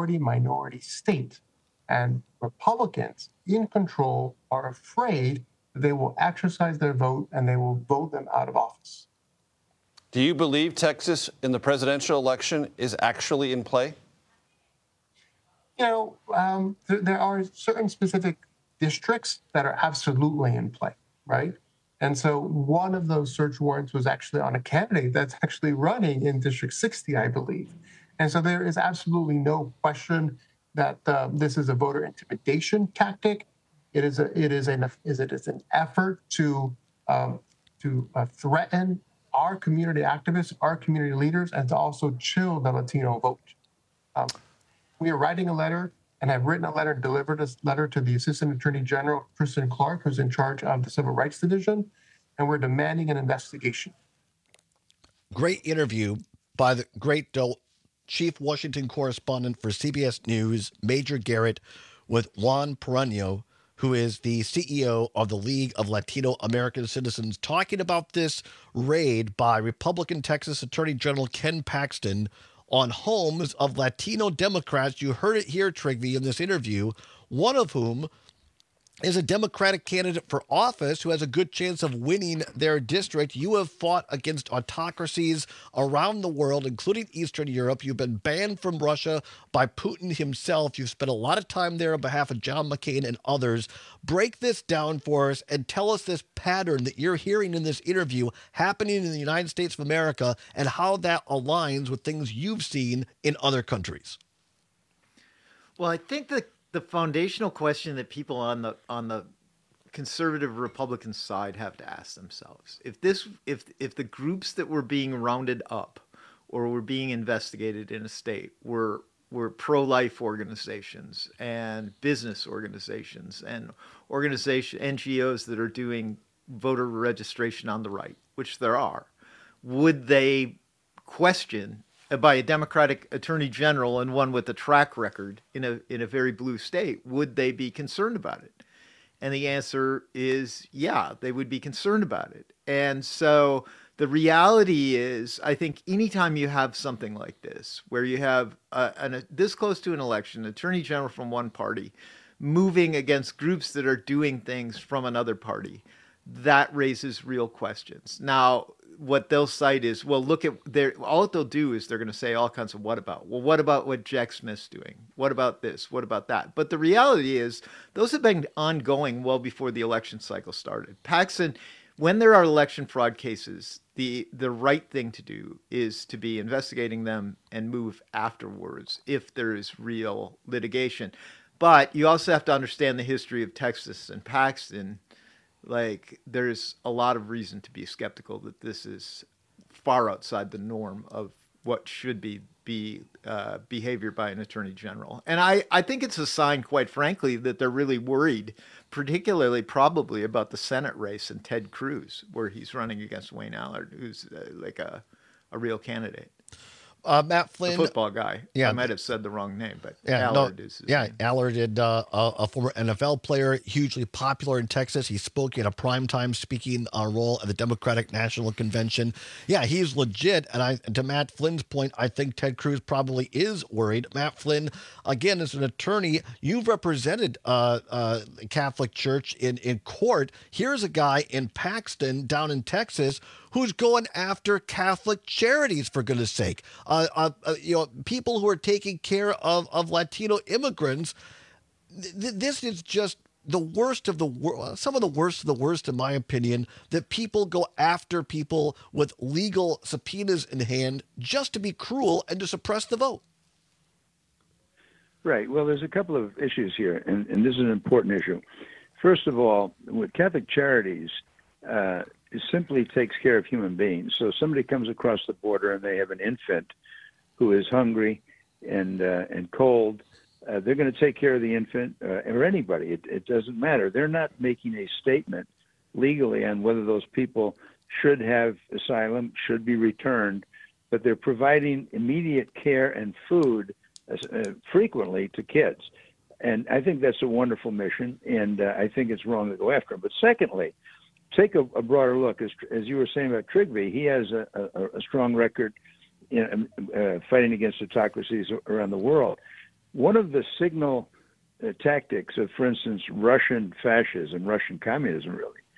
majority-minority state, and Republicans in control are afraid they will exercise their vote and they will vote them out of office. Do you believe Texas in the presidential election is actually in play? You know, um, th- there are certain specific districts that are absolutely in play, right? And so one of those search warrants was actually on a candidate that's actually running in District sixty, I believe. And so there is absolutely no question that uh, this is a voter intimidation tactic. It is a, it is an is it is an effort to um, to uh, threaten our community activists, our community leaders, and to also chill the Latino vote. Um, we are writing a letter and have written a letter, delivered a letter to the Assistant Attorney General, Kristen Clark, who's in charge of the Civil Rights Division, and we're demanding an investigation. Great interview by the great uh, Chief Washington Correspondent for C B S News, Major Garrett, with Juan Perano, who is the C E O of the League of Latino American Citizens, talking about this raid by Republican Texas Attorney General Ken Paxton on homes of Latino Democrats. You heard it here, Trygve, in this interview, one of whom is a Democratic candidate for office who has a good chance of winning their district. You have fought against autocracies around the world, including Eastern Europe. You've been banned from Russia by Putin himself. You've spent a lot of time there on behalf of John McCain and others. Break this down for us and tell us this pattern that you're hearing in this interview happening in the United States of America and how that aligns with things you've seen in other countries. Well, I think that the foundational question that people on the on the conservative Republican side have to ask themselves: if this if if the groups that were being rounded up or were being investigated in a state were were pro-life organizations and business organizations and organization N G Os that are doing voter registration on the right, which there are, would they question by a Democratic Attorney General and one with a track record in a in a very blue state, would they be concerned about it? And the answer is, yeah, they would be concerned about it. And so the reality is, I think anytime you have something like this, where you have a, an, a, this close to an election, an Attorney General from one party moving against groups that are doing things from another party, that raises real questions. Now, what they'll cite is, well, look at their, all they'll do is they're going to say all kinds of what about. Well, what about what Jack Smith's doing? What about this? What about that? But the reality is those have been ongoing well before the election cycle started. Paxton, when there are election fraud cases, the the right thing to do is to be investigating them and move afterwards if there is real litigation. But you also have to understand the history of Texas and Paxton. Like, there's a lot of reason to be skeptical that this is far outside the norm of what should be be uh, behavior by an attorney general. And I, I think it's a sign, quite frankly, that they're really worried, particularly probably about the Senate race and Ted Cruz, where he's running against Wayne Allard, who's uh, like a, a real candidate. Uh, Matt Flynn, the football guy. Yeah, I might have said the wrong name, but yeah, Allard no, is. His yeah, name. Allard, is, uh, a, a former N F L player, hugely popular in Texas. He spoke in a primetime speaking uh, role at the Democratic National Convention. Yeah, he's legit. And I, to Matt Flynn's point, I think Ted Cruz probably is worried. Matt Flynn, again, as an attorney, you've represented uh, uh, the Catholic Church in in court. Here's a guy in Paxton, down in Texas, who's going after Catholic charities, for goodness sake. Uh, uh, uh, you know, people who are taking care of, of Latino immigrants. Th- this is just the worst of the worst, some of the worst of the worst, in my opinion, that people go after people with legal subpoenas in hand just to be cruel and to suppress the vote. Right. Well, there's a couple of issues here, and, and this is an important issue. First of all, with Catholic Charities, uh, it simply takes care of human beings. So somebody comes across the border and they have an infant who is hungry and uh, and cold. Uh, they're going to take care of the infant uh, or anybody. It, it doesn't matter. They're not making a statement legally on whether those people should have asylum, should be returned, but they're providing immediate care and food uh, frequently to kids. And I think that's a wonderful mission, and uh, I think it's wrong to go after them. But secondly, take a, a broader look. As, as you were saying about Trygve, he has a, a, a strong record in uh, fighting against autocracies around the world. One of the signal uh, tactics of, for instance, Russian fascism, Russian communism, really,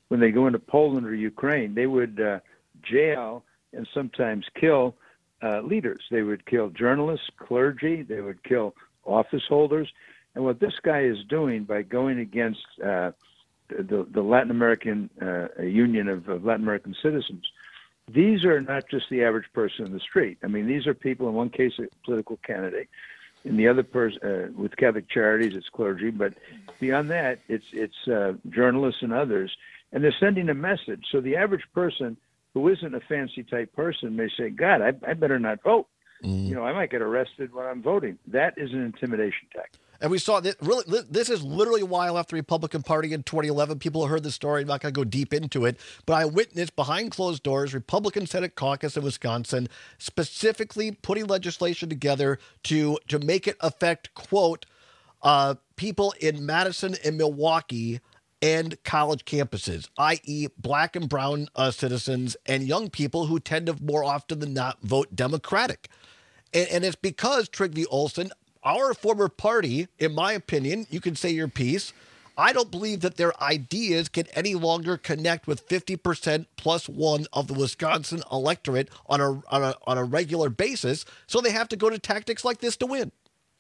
when they go into Poland or Ukraine, they would uh, jail and sometimes kill uh, leaders. They would kill journalists, clergy. They would kill office holders. And what this guy is doing by going against uh, the, the Latin American uh, Union of, of Latin American Citizens, these are not just the average person in the street. I mean, these are people, in one case, a political candidate. In the other person, uh, with Catholic Charities, it's clergy. But beyond that, it's it's uh, journalists and others. And they're sending a message. So the average person who isn't a fancy type person may say, God, I, I better not vote. Mm. You know, I might get arrested when I'm voting. That is an intimidation tactic. And we saw that really, this is literally why I left the Republican Party in twenty eleven. People have heard the story. I'm not going to go deep into it. But I witnessed behind closed doors, Republican Senate caucus in Wisconsin, specifically putting legislation together to, to make it affect, quote, uh, people in Madison and Milwaukee and college campuses, that is black and brown uh, citizens and young people who tend to more often than not vote Democratic. And, and it's because, Trygve Olsen, our former party, in my opinion, you can say your piece, I don't believe that their ideas can any longer connect with fifty percent plus one of the Wisconsin electorate on a, on a, on a regular basis, so they have to go to tactics like this to win.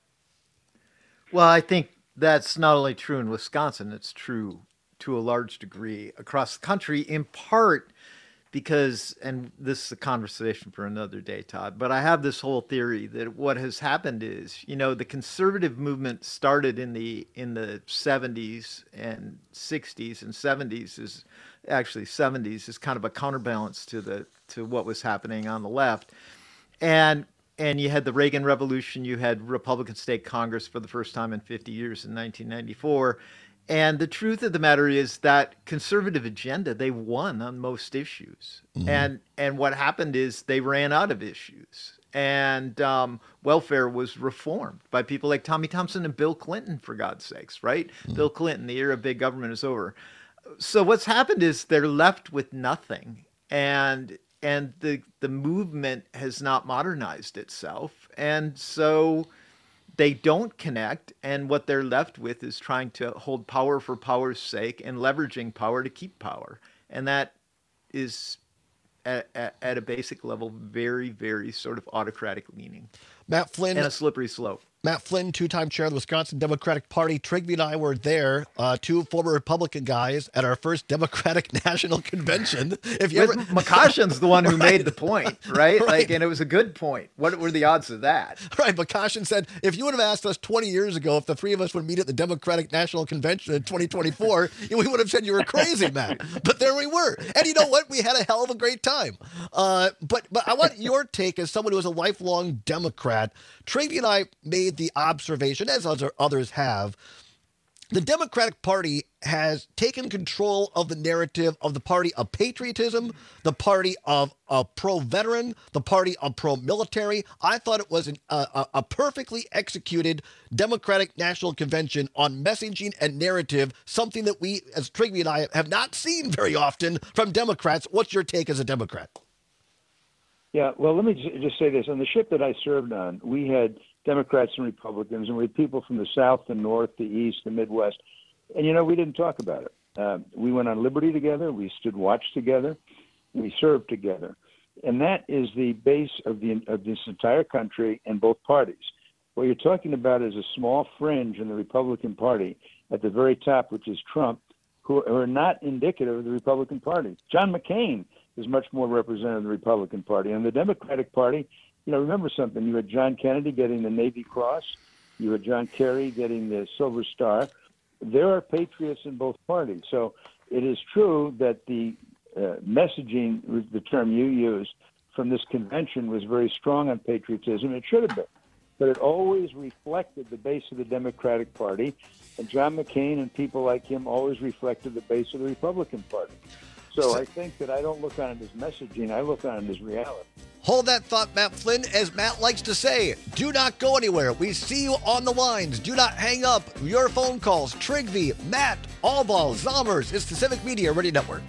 Well, I think that's not only true in Wisconsin, it's true to a large degree across the country, in part because, and this is a conversation for another day, Todd, but I have this whole theory that what has happened is, you know, the conservative movement started in the in the seventies and sixties and seventies is actually seventies is kind of a counterbalance to the to what was happening on the left. And and you had the Reagan Revolution, you had Republican State Congress for the first time in fifty years in nineteen ninety-four. And the truth of the matter is that conservative agenda, they won on most issues. Mm-hmm. And and what happened is they ran out of issues. And um, welfare was reformed by people like Tommy Thompson and Bill Clinton, for God's sakes, right? Mm-hmm. Bill Clinton, the era of big government is over. So what's happened is they're left with nothing. And and the the movement has not modernized itself. And so they don't connect, and what they're left with is trying to hold power for power's sake and leveraging power to keep power. And that is, at, at, at a basic level, very, very sort of autocratic leaning. Matt Flynn. And a slippery slope. Matt Flynn, two-time chair of the Wisconsin Democratic Party. Trygve and I were there, uh, two former Republican guys, at our first Democratic National Convention. If you With ever... McCoshen's the one who right. made the point, right? right? Like, and it was a good point. What were the odds of that? Right. McCoshen said, if you would have asked us twenty years ago if the three of us would meet at the Democratic National Convention in twenty twenty-four, we would have said you were crazy, Matt. But there we were. And you know what? We had a hell of a great time. Uh, but but I want your take as someone who was a lifelong Democrat. Trygve and I made the observation, as other, others have, the Democratic Party has taken control of the narrative of the party of patriotism, the party of, of pro-veteran, the party of pro-military. I thought it was an, uh, a perfectly executed Democratic National Convention on messaging and narrative, something that we, as Trygve and I, have not seen very often from Democrats. What's your take as a Democrat? Yeah, well, let me just say this. On the ship that I served on, we had Democrats and Republicans, and we had people from the South, the North, the East, the Midwest. And, you know, we didn't talk about it. Uh, we went on liberty together. We stood watch together. We served together. And that is the base of, the, of this entire country and both parties. What you're talking about is a small fringe in the Republican Party at the very top, which is Trump, who are not indicative of the Republican Party. John McCain is much more representative of the Republican Party. And the Democratic Party, you know, remember something. You had John Kennedy getting the Navy Cross. You had John Kerry getting the Silver Star. There are patriots in both parties. So it is true that the uh, messaging, the term you used, from this convention was very strong on patriotism. It should have been. But it always reflected the base of the Democratic Party. And John McCain and people like him always reflected the base of the Republican Party. So I think that I don't look on it as messaging. I look on it as reality. Hold that thought, Matt Flynn. As Matt likes to say, do not go anywhere. We see you on the lines. Do not hang up your phone calls. Trygve, Matt, Allball, Zommers. It's the Civic Media Radio Network.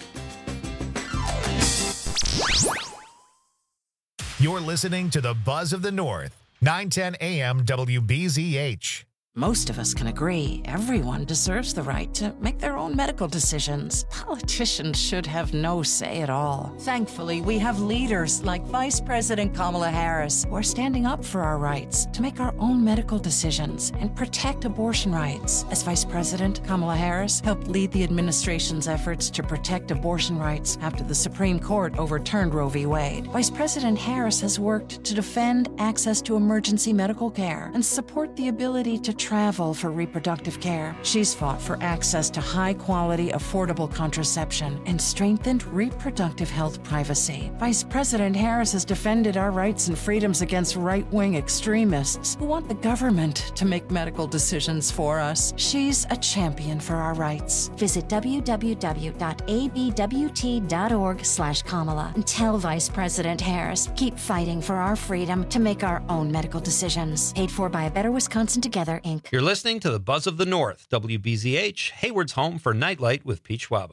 You're listening to the Buzz of the North, nine ten A M W B Z H. Most of us can agree everyone deserves the right to make their own medical decisions. Politicians should have no say at all. Thankfully, we have leaders like Vice President Kamala Harris who are standing up for our rights to make our own medical decisions and protect abortion rights. As Vice President, Kamala Harris helped lead the administration's efforts to protect abortion rights after the Supreme Court overturned Roe v. Wade. Vice President Harris has worked to defend access to emergency medical care and support the ability to travel for reproductive care. She's fought for access to high-quality, affordable contraception and strengthened reproductive health privacy. Vice President Harris has defended our rights and freedoms against right-wing extremists who want the government to make medical decisions for us. She's a champion for our rights. Visit w w w dot a b w t dot org slash Kamala and tell Vice President Harris, keep fighting for our freedom to make our own medical decisions. Paid for by A Better Wisconsin Together, Incorporated. You're listening to the Buzz of the North, W B Z H, Hayward's home for Nightlight with Pete Schwaba.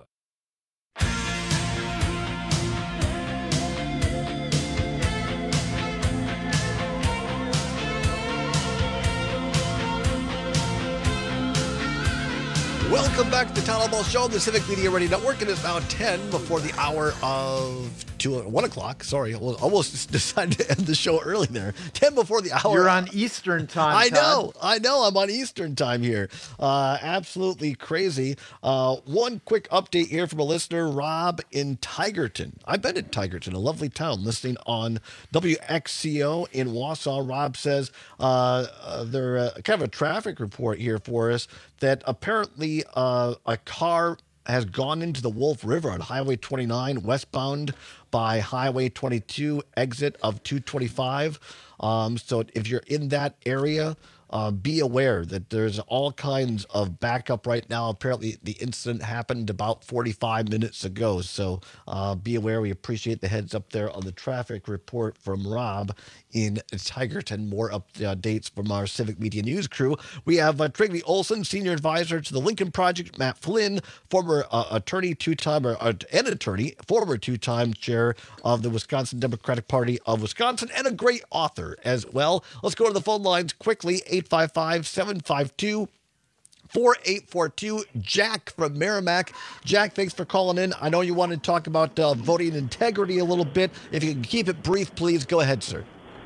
Welcome back to the Town Hall Ball Show on the Civic Media Radio Network. It is now ten before the hour of two, one o'clock. Sorry, I almost decided to end the show early there. ten before the hour. You're on Eastern time. I Todd. know, I know. I'm on Eastern time here. Uh, absolutely crazy. Uh, one quick update here from a listener, Rob in Tigerton. I've been in Tigerton, a lovely town, listening on W X C O in Wausau. Rob says uh, uh, they're uh, kind of a traffic report here for us that apparently uh, a car has gone into the Wolf River on Highway twenty-nine, westbound by Highway twenty-two, exit of two twenty-five. Um, so if you're in that area, uh, be aware that there's all kinds of backup right now. Apparently, the incident happened about forty-five minutes ago. So uh, be aware. We appreciate the heads up there on the traffic report from Rob in Tigerton. More updates from our Civic Media News crew. We have uh, Trygve Olson, Senior Advisor to the Lincoln Project, Matt Flynn, former uh, attorney, two-time, or uh, an attorney, former two-time chair of the Wisconsin Democratic Party of Wisconsin, and a great author as well. Let's go to the phone lines quickly, eight five five, seven five two, four eight four two. Jack from Merrimack. Jack, thanks for calling in. I know you wanted to talk about uh, voting integrity a little bit. If you can keep it brief, please go ahead, sir.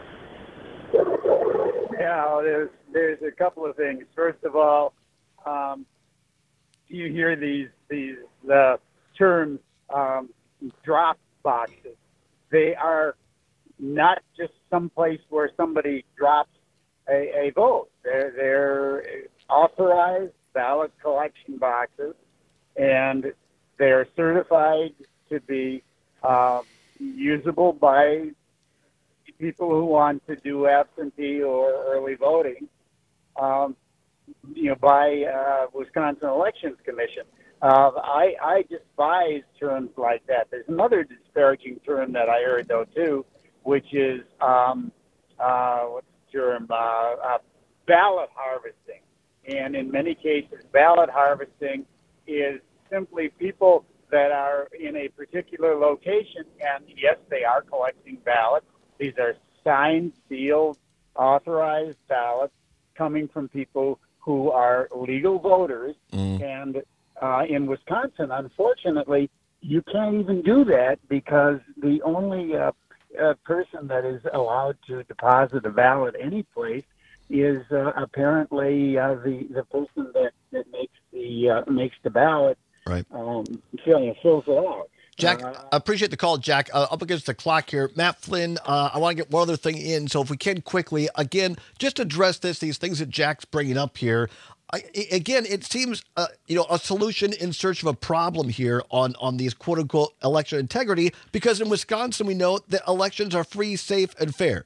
Yeah, there's there's a couple of things. First of all, um, you hear these these uh, terms, um, drop boxes. They are not just some place where somebody drops a, a vote. They're they're authorized ballot collection boxes, and they're certified to be uh, usable by people who want to do absentee or early voting, um, you know, by uh, Wisconsin Elections Commission. Uh, I, I despise terms like that. There's another disparaging term that I heard, though, too, which is, um, uh, what's the term, uh, uh, ballot harvesting. And in many cases, ballot harvesting is simply people that are in a particular location, and yes, they are collecting ballots. These are signed, sealed, authorized ballots coming from people who are legal voters. Mm. And uh, in Wisconsin, unfortunately, you can't even do that because the only uh, uh, person that is allowed to deposit a ballot any place is uh, apparently uh, the the person that, that makes the uh, makes the ballot. Right. Um, fills, fills it out. Jack, I appreciate the call, Jack. Uh, up against the clock here. Matt Flynn, uh, I want to get one other thing in. So if we can quickly, again, just address this, these things that Jack's bringing up here. I, again, it seems, uh, you know, a solution in search of a problem here on, on these quote unquote election integrity, because in Wisconsin, we know that elections are free, safe, and fair.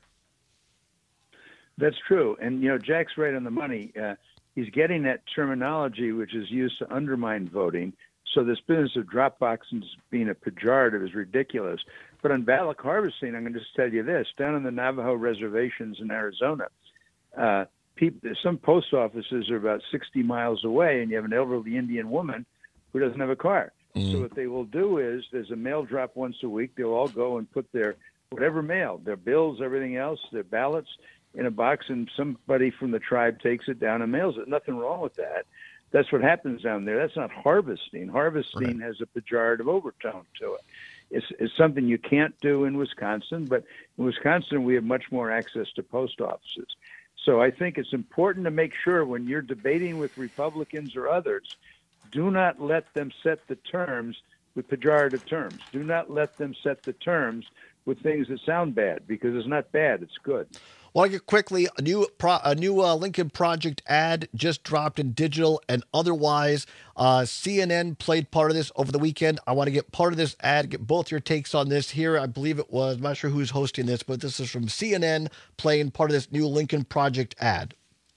That's true. And, you know, Jack's right on the money. Uh, he's getting that terminology which is used to undermine voting. So this business of drop boxes being a pejorative is ridiculous. But on ballot harvesting, I'm going to just tell you this. Down on the Navajo reservations in Arizona, uh, people, some post offices are about sixty miles away, and you have an elderly Indian woman who doesn't have a car. Mm. So what they will do is there's a mail drop once a week. They'll all go and put their whatever mail, their bills, everything else, their ballots, in a box, and somebody from the tribe takes it down and mails it. Nothing wrong with that. That's what happens down there. That's not harvesting. Harvesting right. has a pejorative overtone to it. It's, it's something you can't do in Wisconsin, but in Wisconsin we have much more access to post offices. So I think it's important to make sure when you're debating with Republicans or others, do not let them set the terms with pejorative terms. Do not let them set the terms with things that sound bad, because it's not bad, it's good. Want to get quickly, a new pro, a new uh, Lincoln Project ad just dropped in digital and otherwise. Uh, C N N played part of this over the weekend. I want to get part of this ad, get both your takes on this here. I believe it was, I'm not sure who's hosting this, but this is from C N N playing part of this new Lincoln Project ad.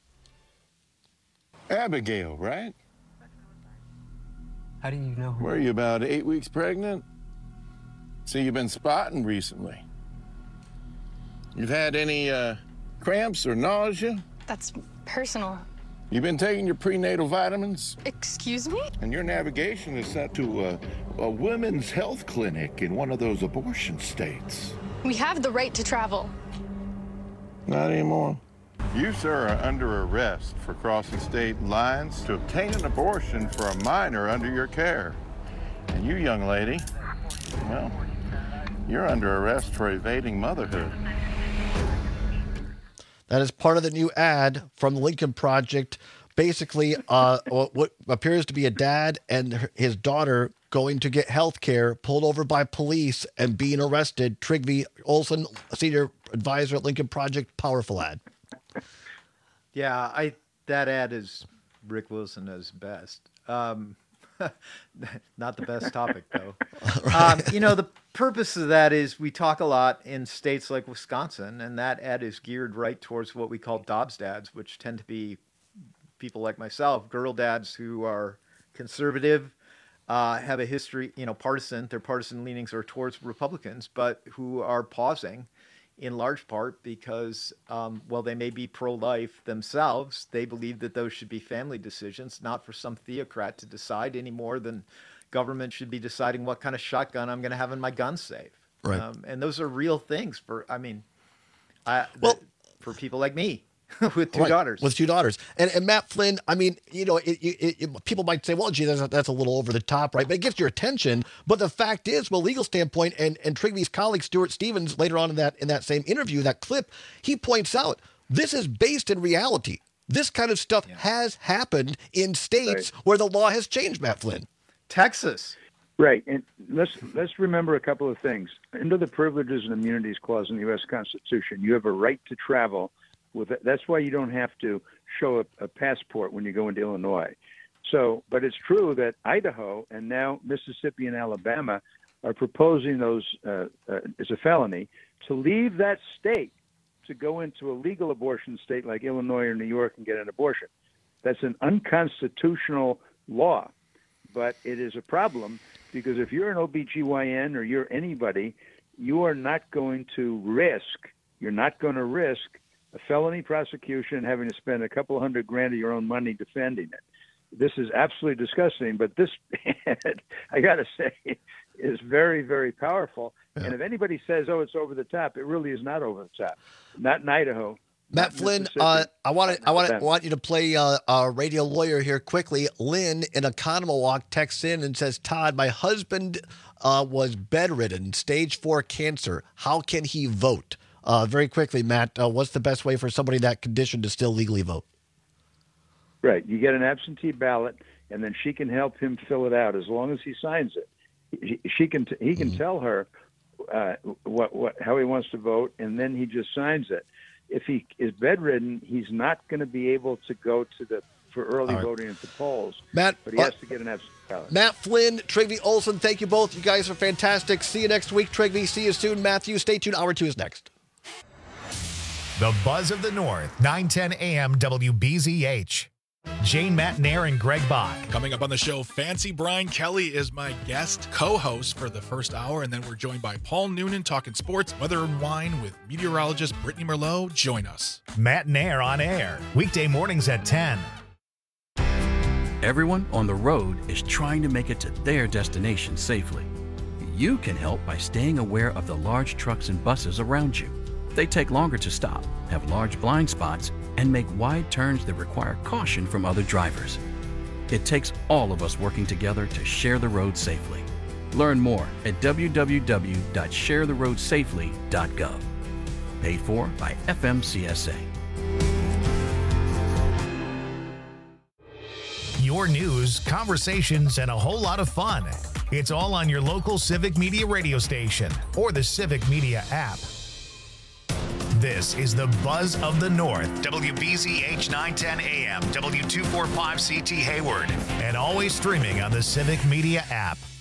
Abigail, right? How do you know her? Were you about eight weeks pregnant? See, you've been spotting recently. You've had any uh, cramps or nausea? That's personal. You've been taking your prenatal vitamins? Excuse me? And your navigation is set to a, a women's health clinic in one of those abortion states. We have the right to travel. Not anymore. You, sir, are under arrest for crossing state lines to obtain an abortion for a minor under your care. And you, young lady, well, you're under arrest for evading motherhood. That is part of the new ad from the Lincoln Project. Basically, uh, what appears to be a dad and his daughter going to get health care, pulled over by police and being arrested. Trygve Olsen, senior advisor at Lincoln Project, powerful ad. Yeah, I that ad is Rick Wilson at his best. Um, not the best topic, though. Um, you know, the purpose of that is we talk a lot in states like Wisconsin, and that ad is geared right towards what we call Dobbs dads, which tend to be people like myself, girl dads who are conservative, uh, have a history, you know, partisan. Their partisan leanings are towards Republicans, but who are pausing in large part because, um, well, they may be pro-life themselves. They believe that those should be family decisions, not for some theocrat to decide any more than government should be deciding what kind of shotgun I'm going to have in my gun safe. Right. Um, and those are real things for, I mean, I, well, the, for people like me. With two right, daughters. With two daughters. And, and Matt Flynn, I mean, you know, it, it, it, people might say, well, gee, that's, that's a little over the top, right? But it gets your attention. But the fact is, from a legal standpoint, and, and Trygve's colleague, Stuart Stevens, later on in that in that same interview, that clip, he points out, this is based in reality. This kind of stuff yeah. has happened in states right. where the law has changed, Matt Flynn. Texas. Right. And let's let's remember a couple of things. Under the Privileges and Immunities Clause in the U S Constitution, you have a right to travel. With it. That's why you don't have to show a, a passport when you go into Illinois. So, but it's true that Idaho and now Mississippi and Alabama are proposing those uh, uh, as a felony to leave that state to go into a legal abortion state like Illinois or New York and get an abortion. That's an unconstitutional law, but it is a problem because if you're an O B G Y N or you're anybody, you are not going to risk, you're not going to risk a felony prosecution, having to spend a couple hundred grand of your own money defending it. This is absolutely disgusting, but this, I got to say, is very, very powerful. Yeah. And if anybody says, oh, it's over the top, it really is not over the top. Not in Idaho. Matt Flynn, uh, I want to, I want to, want you to play uh, a radio lawyer here quickly. Lynn in Economowalk texts in and says, Todd, my husband uh, was bedridden, stage four cancer. How can he vote? Uh, very quickly, Matt, uh, what's the best way for somebody in that condition to still legally vote? Right. You get an absentee ballot, and then she can help him fill it out as long as he signs it. He, she can. T- he can mm-hmm. tell her uh, what, what, how he wants to vote, and then he just signs it. If he is bedridden, he's not going to be able to go to the for early right. voting at the polls. Matt, but he has uh, to get an absentee ballot. Matt Flynn, Trygve Olsen, thank you both. You guys are fantastic. See you next week, Trygve. See you soon, Matthew. Stay tuned. Hour two is next. The Buzz of the North, nine ten a.m. W B Z H. Jane Matnair and Greg Bach. Coming up on the show, Fancy Brian Kelly is my guest co-host for the first hour, and then we're joined by Paul Noonan talking sports, weather and wine with meteorologist Brittany Merlot. Join us. Matnair on air, weekday mornings at ten. Everyone on the road is trying to make it to their destination safely. You can help by staying aware of the large trucks and buses around you. They take longer to stop, have large blind spots, and make wide turns that require caution from other drivers. It takes all of us working together to share the road safely. Learn more at w w w dot share the road safely dot gov. Paid for by F M C S A. Your news, conversations, and a whole lot of fun. It's all on your local Civic Media radio station or the Civic Media app. This is the Buzz of the North, W B Z H nine ten A M, W two forty-five C T Hayward, and always streaming on the Civic Media app.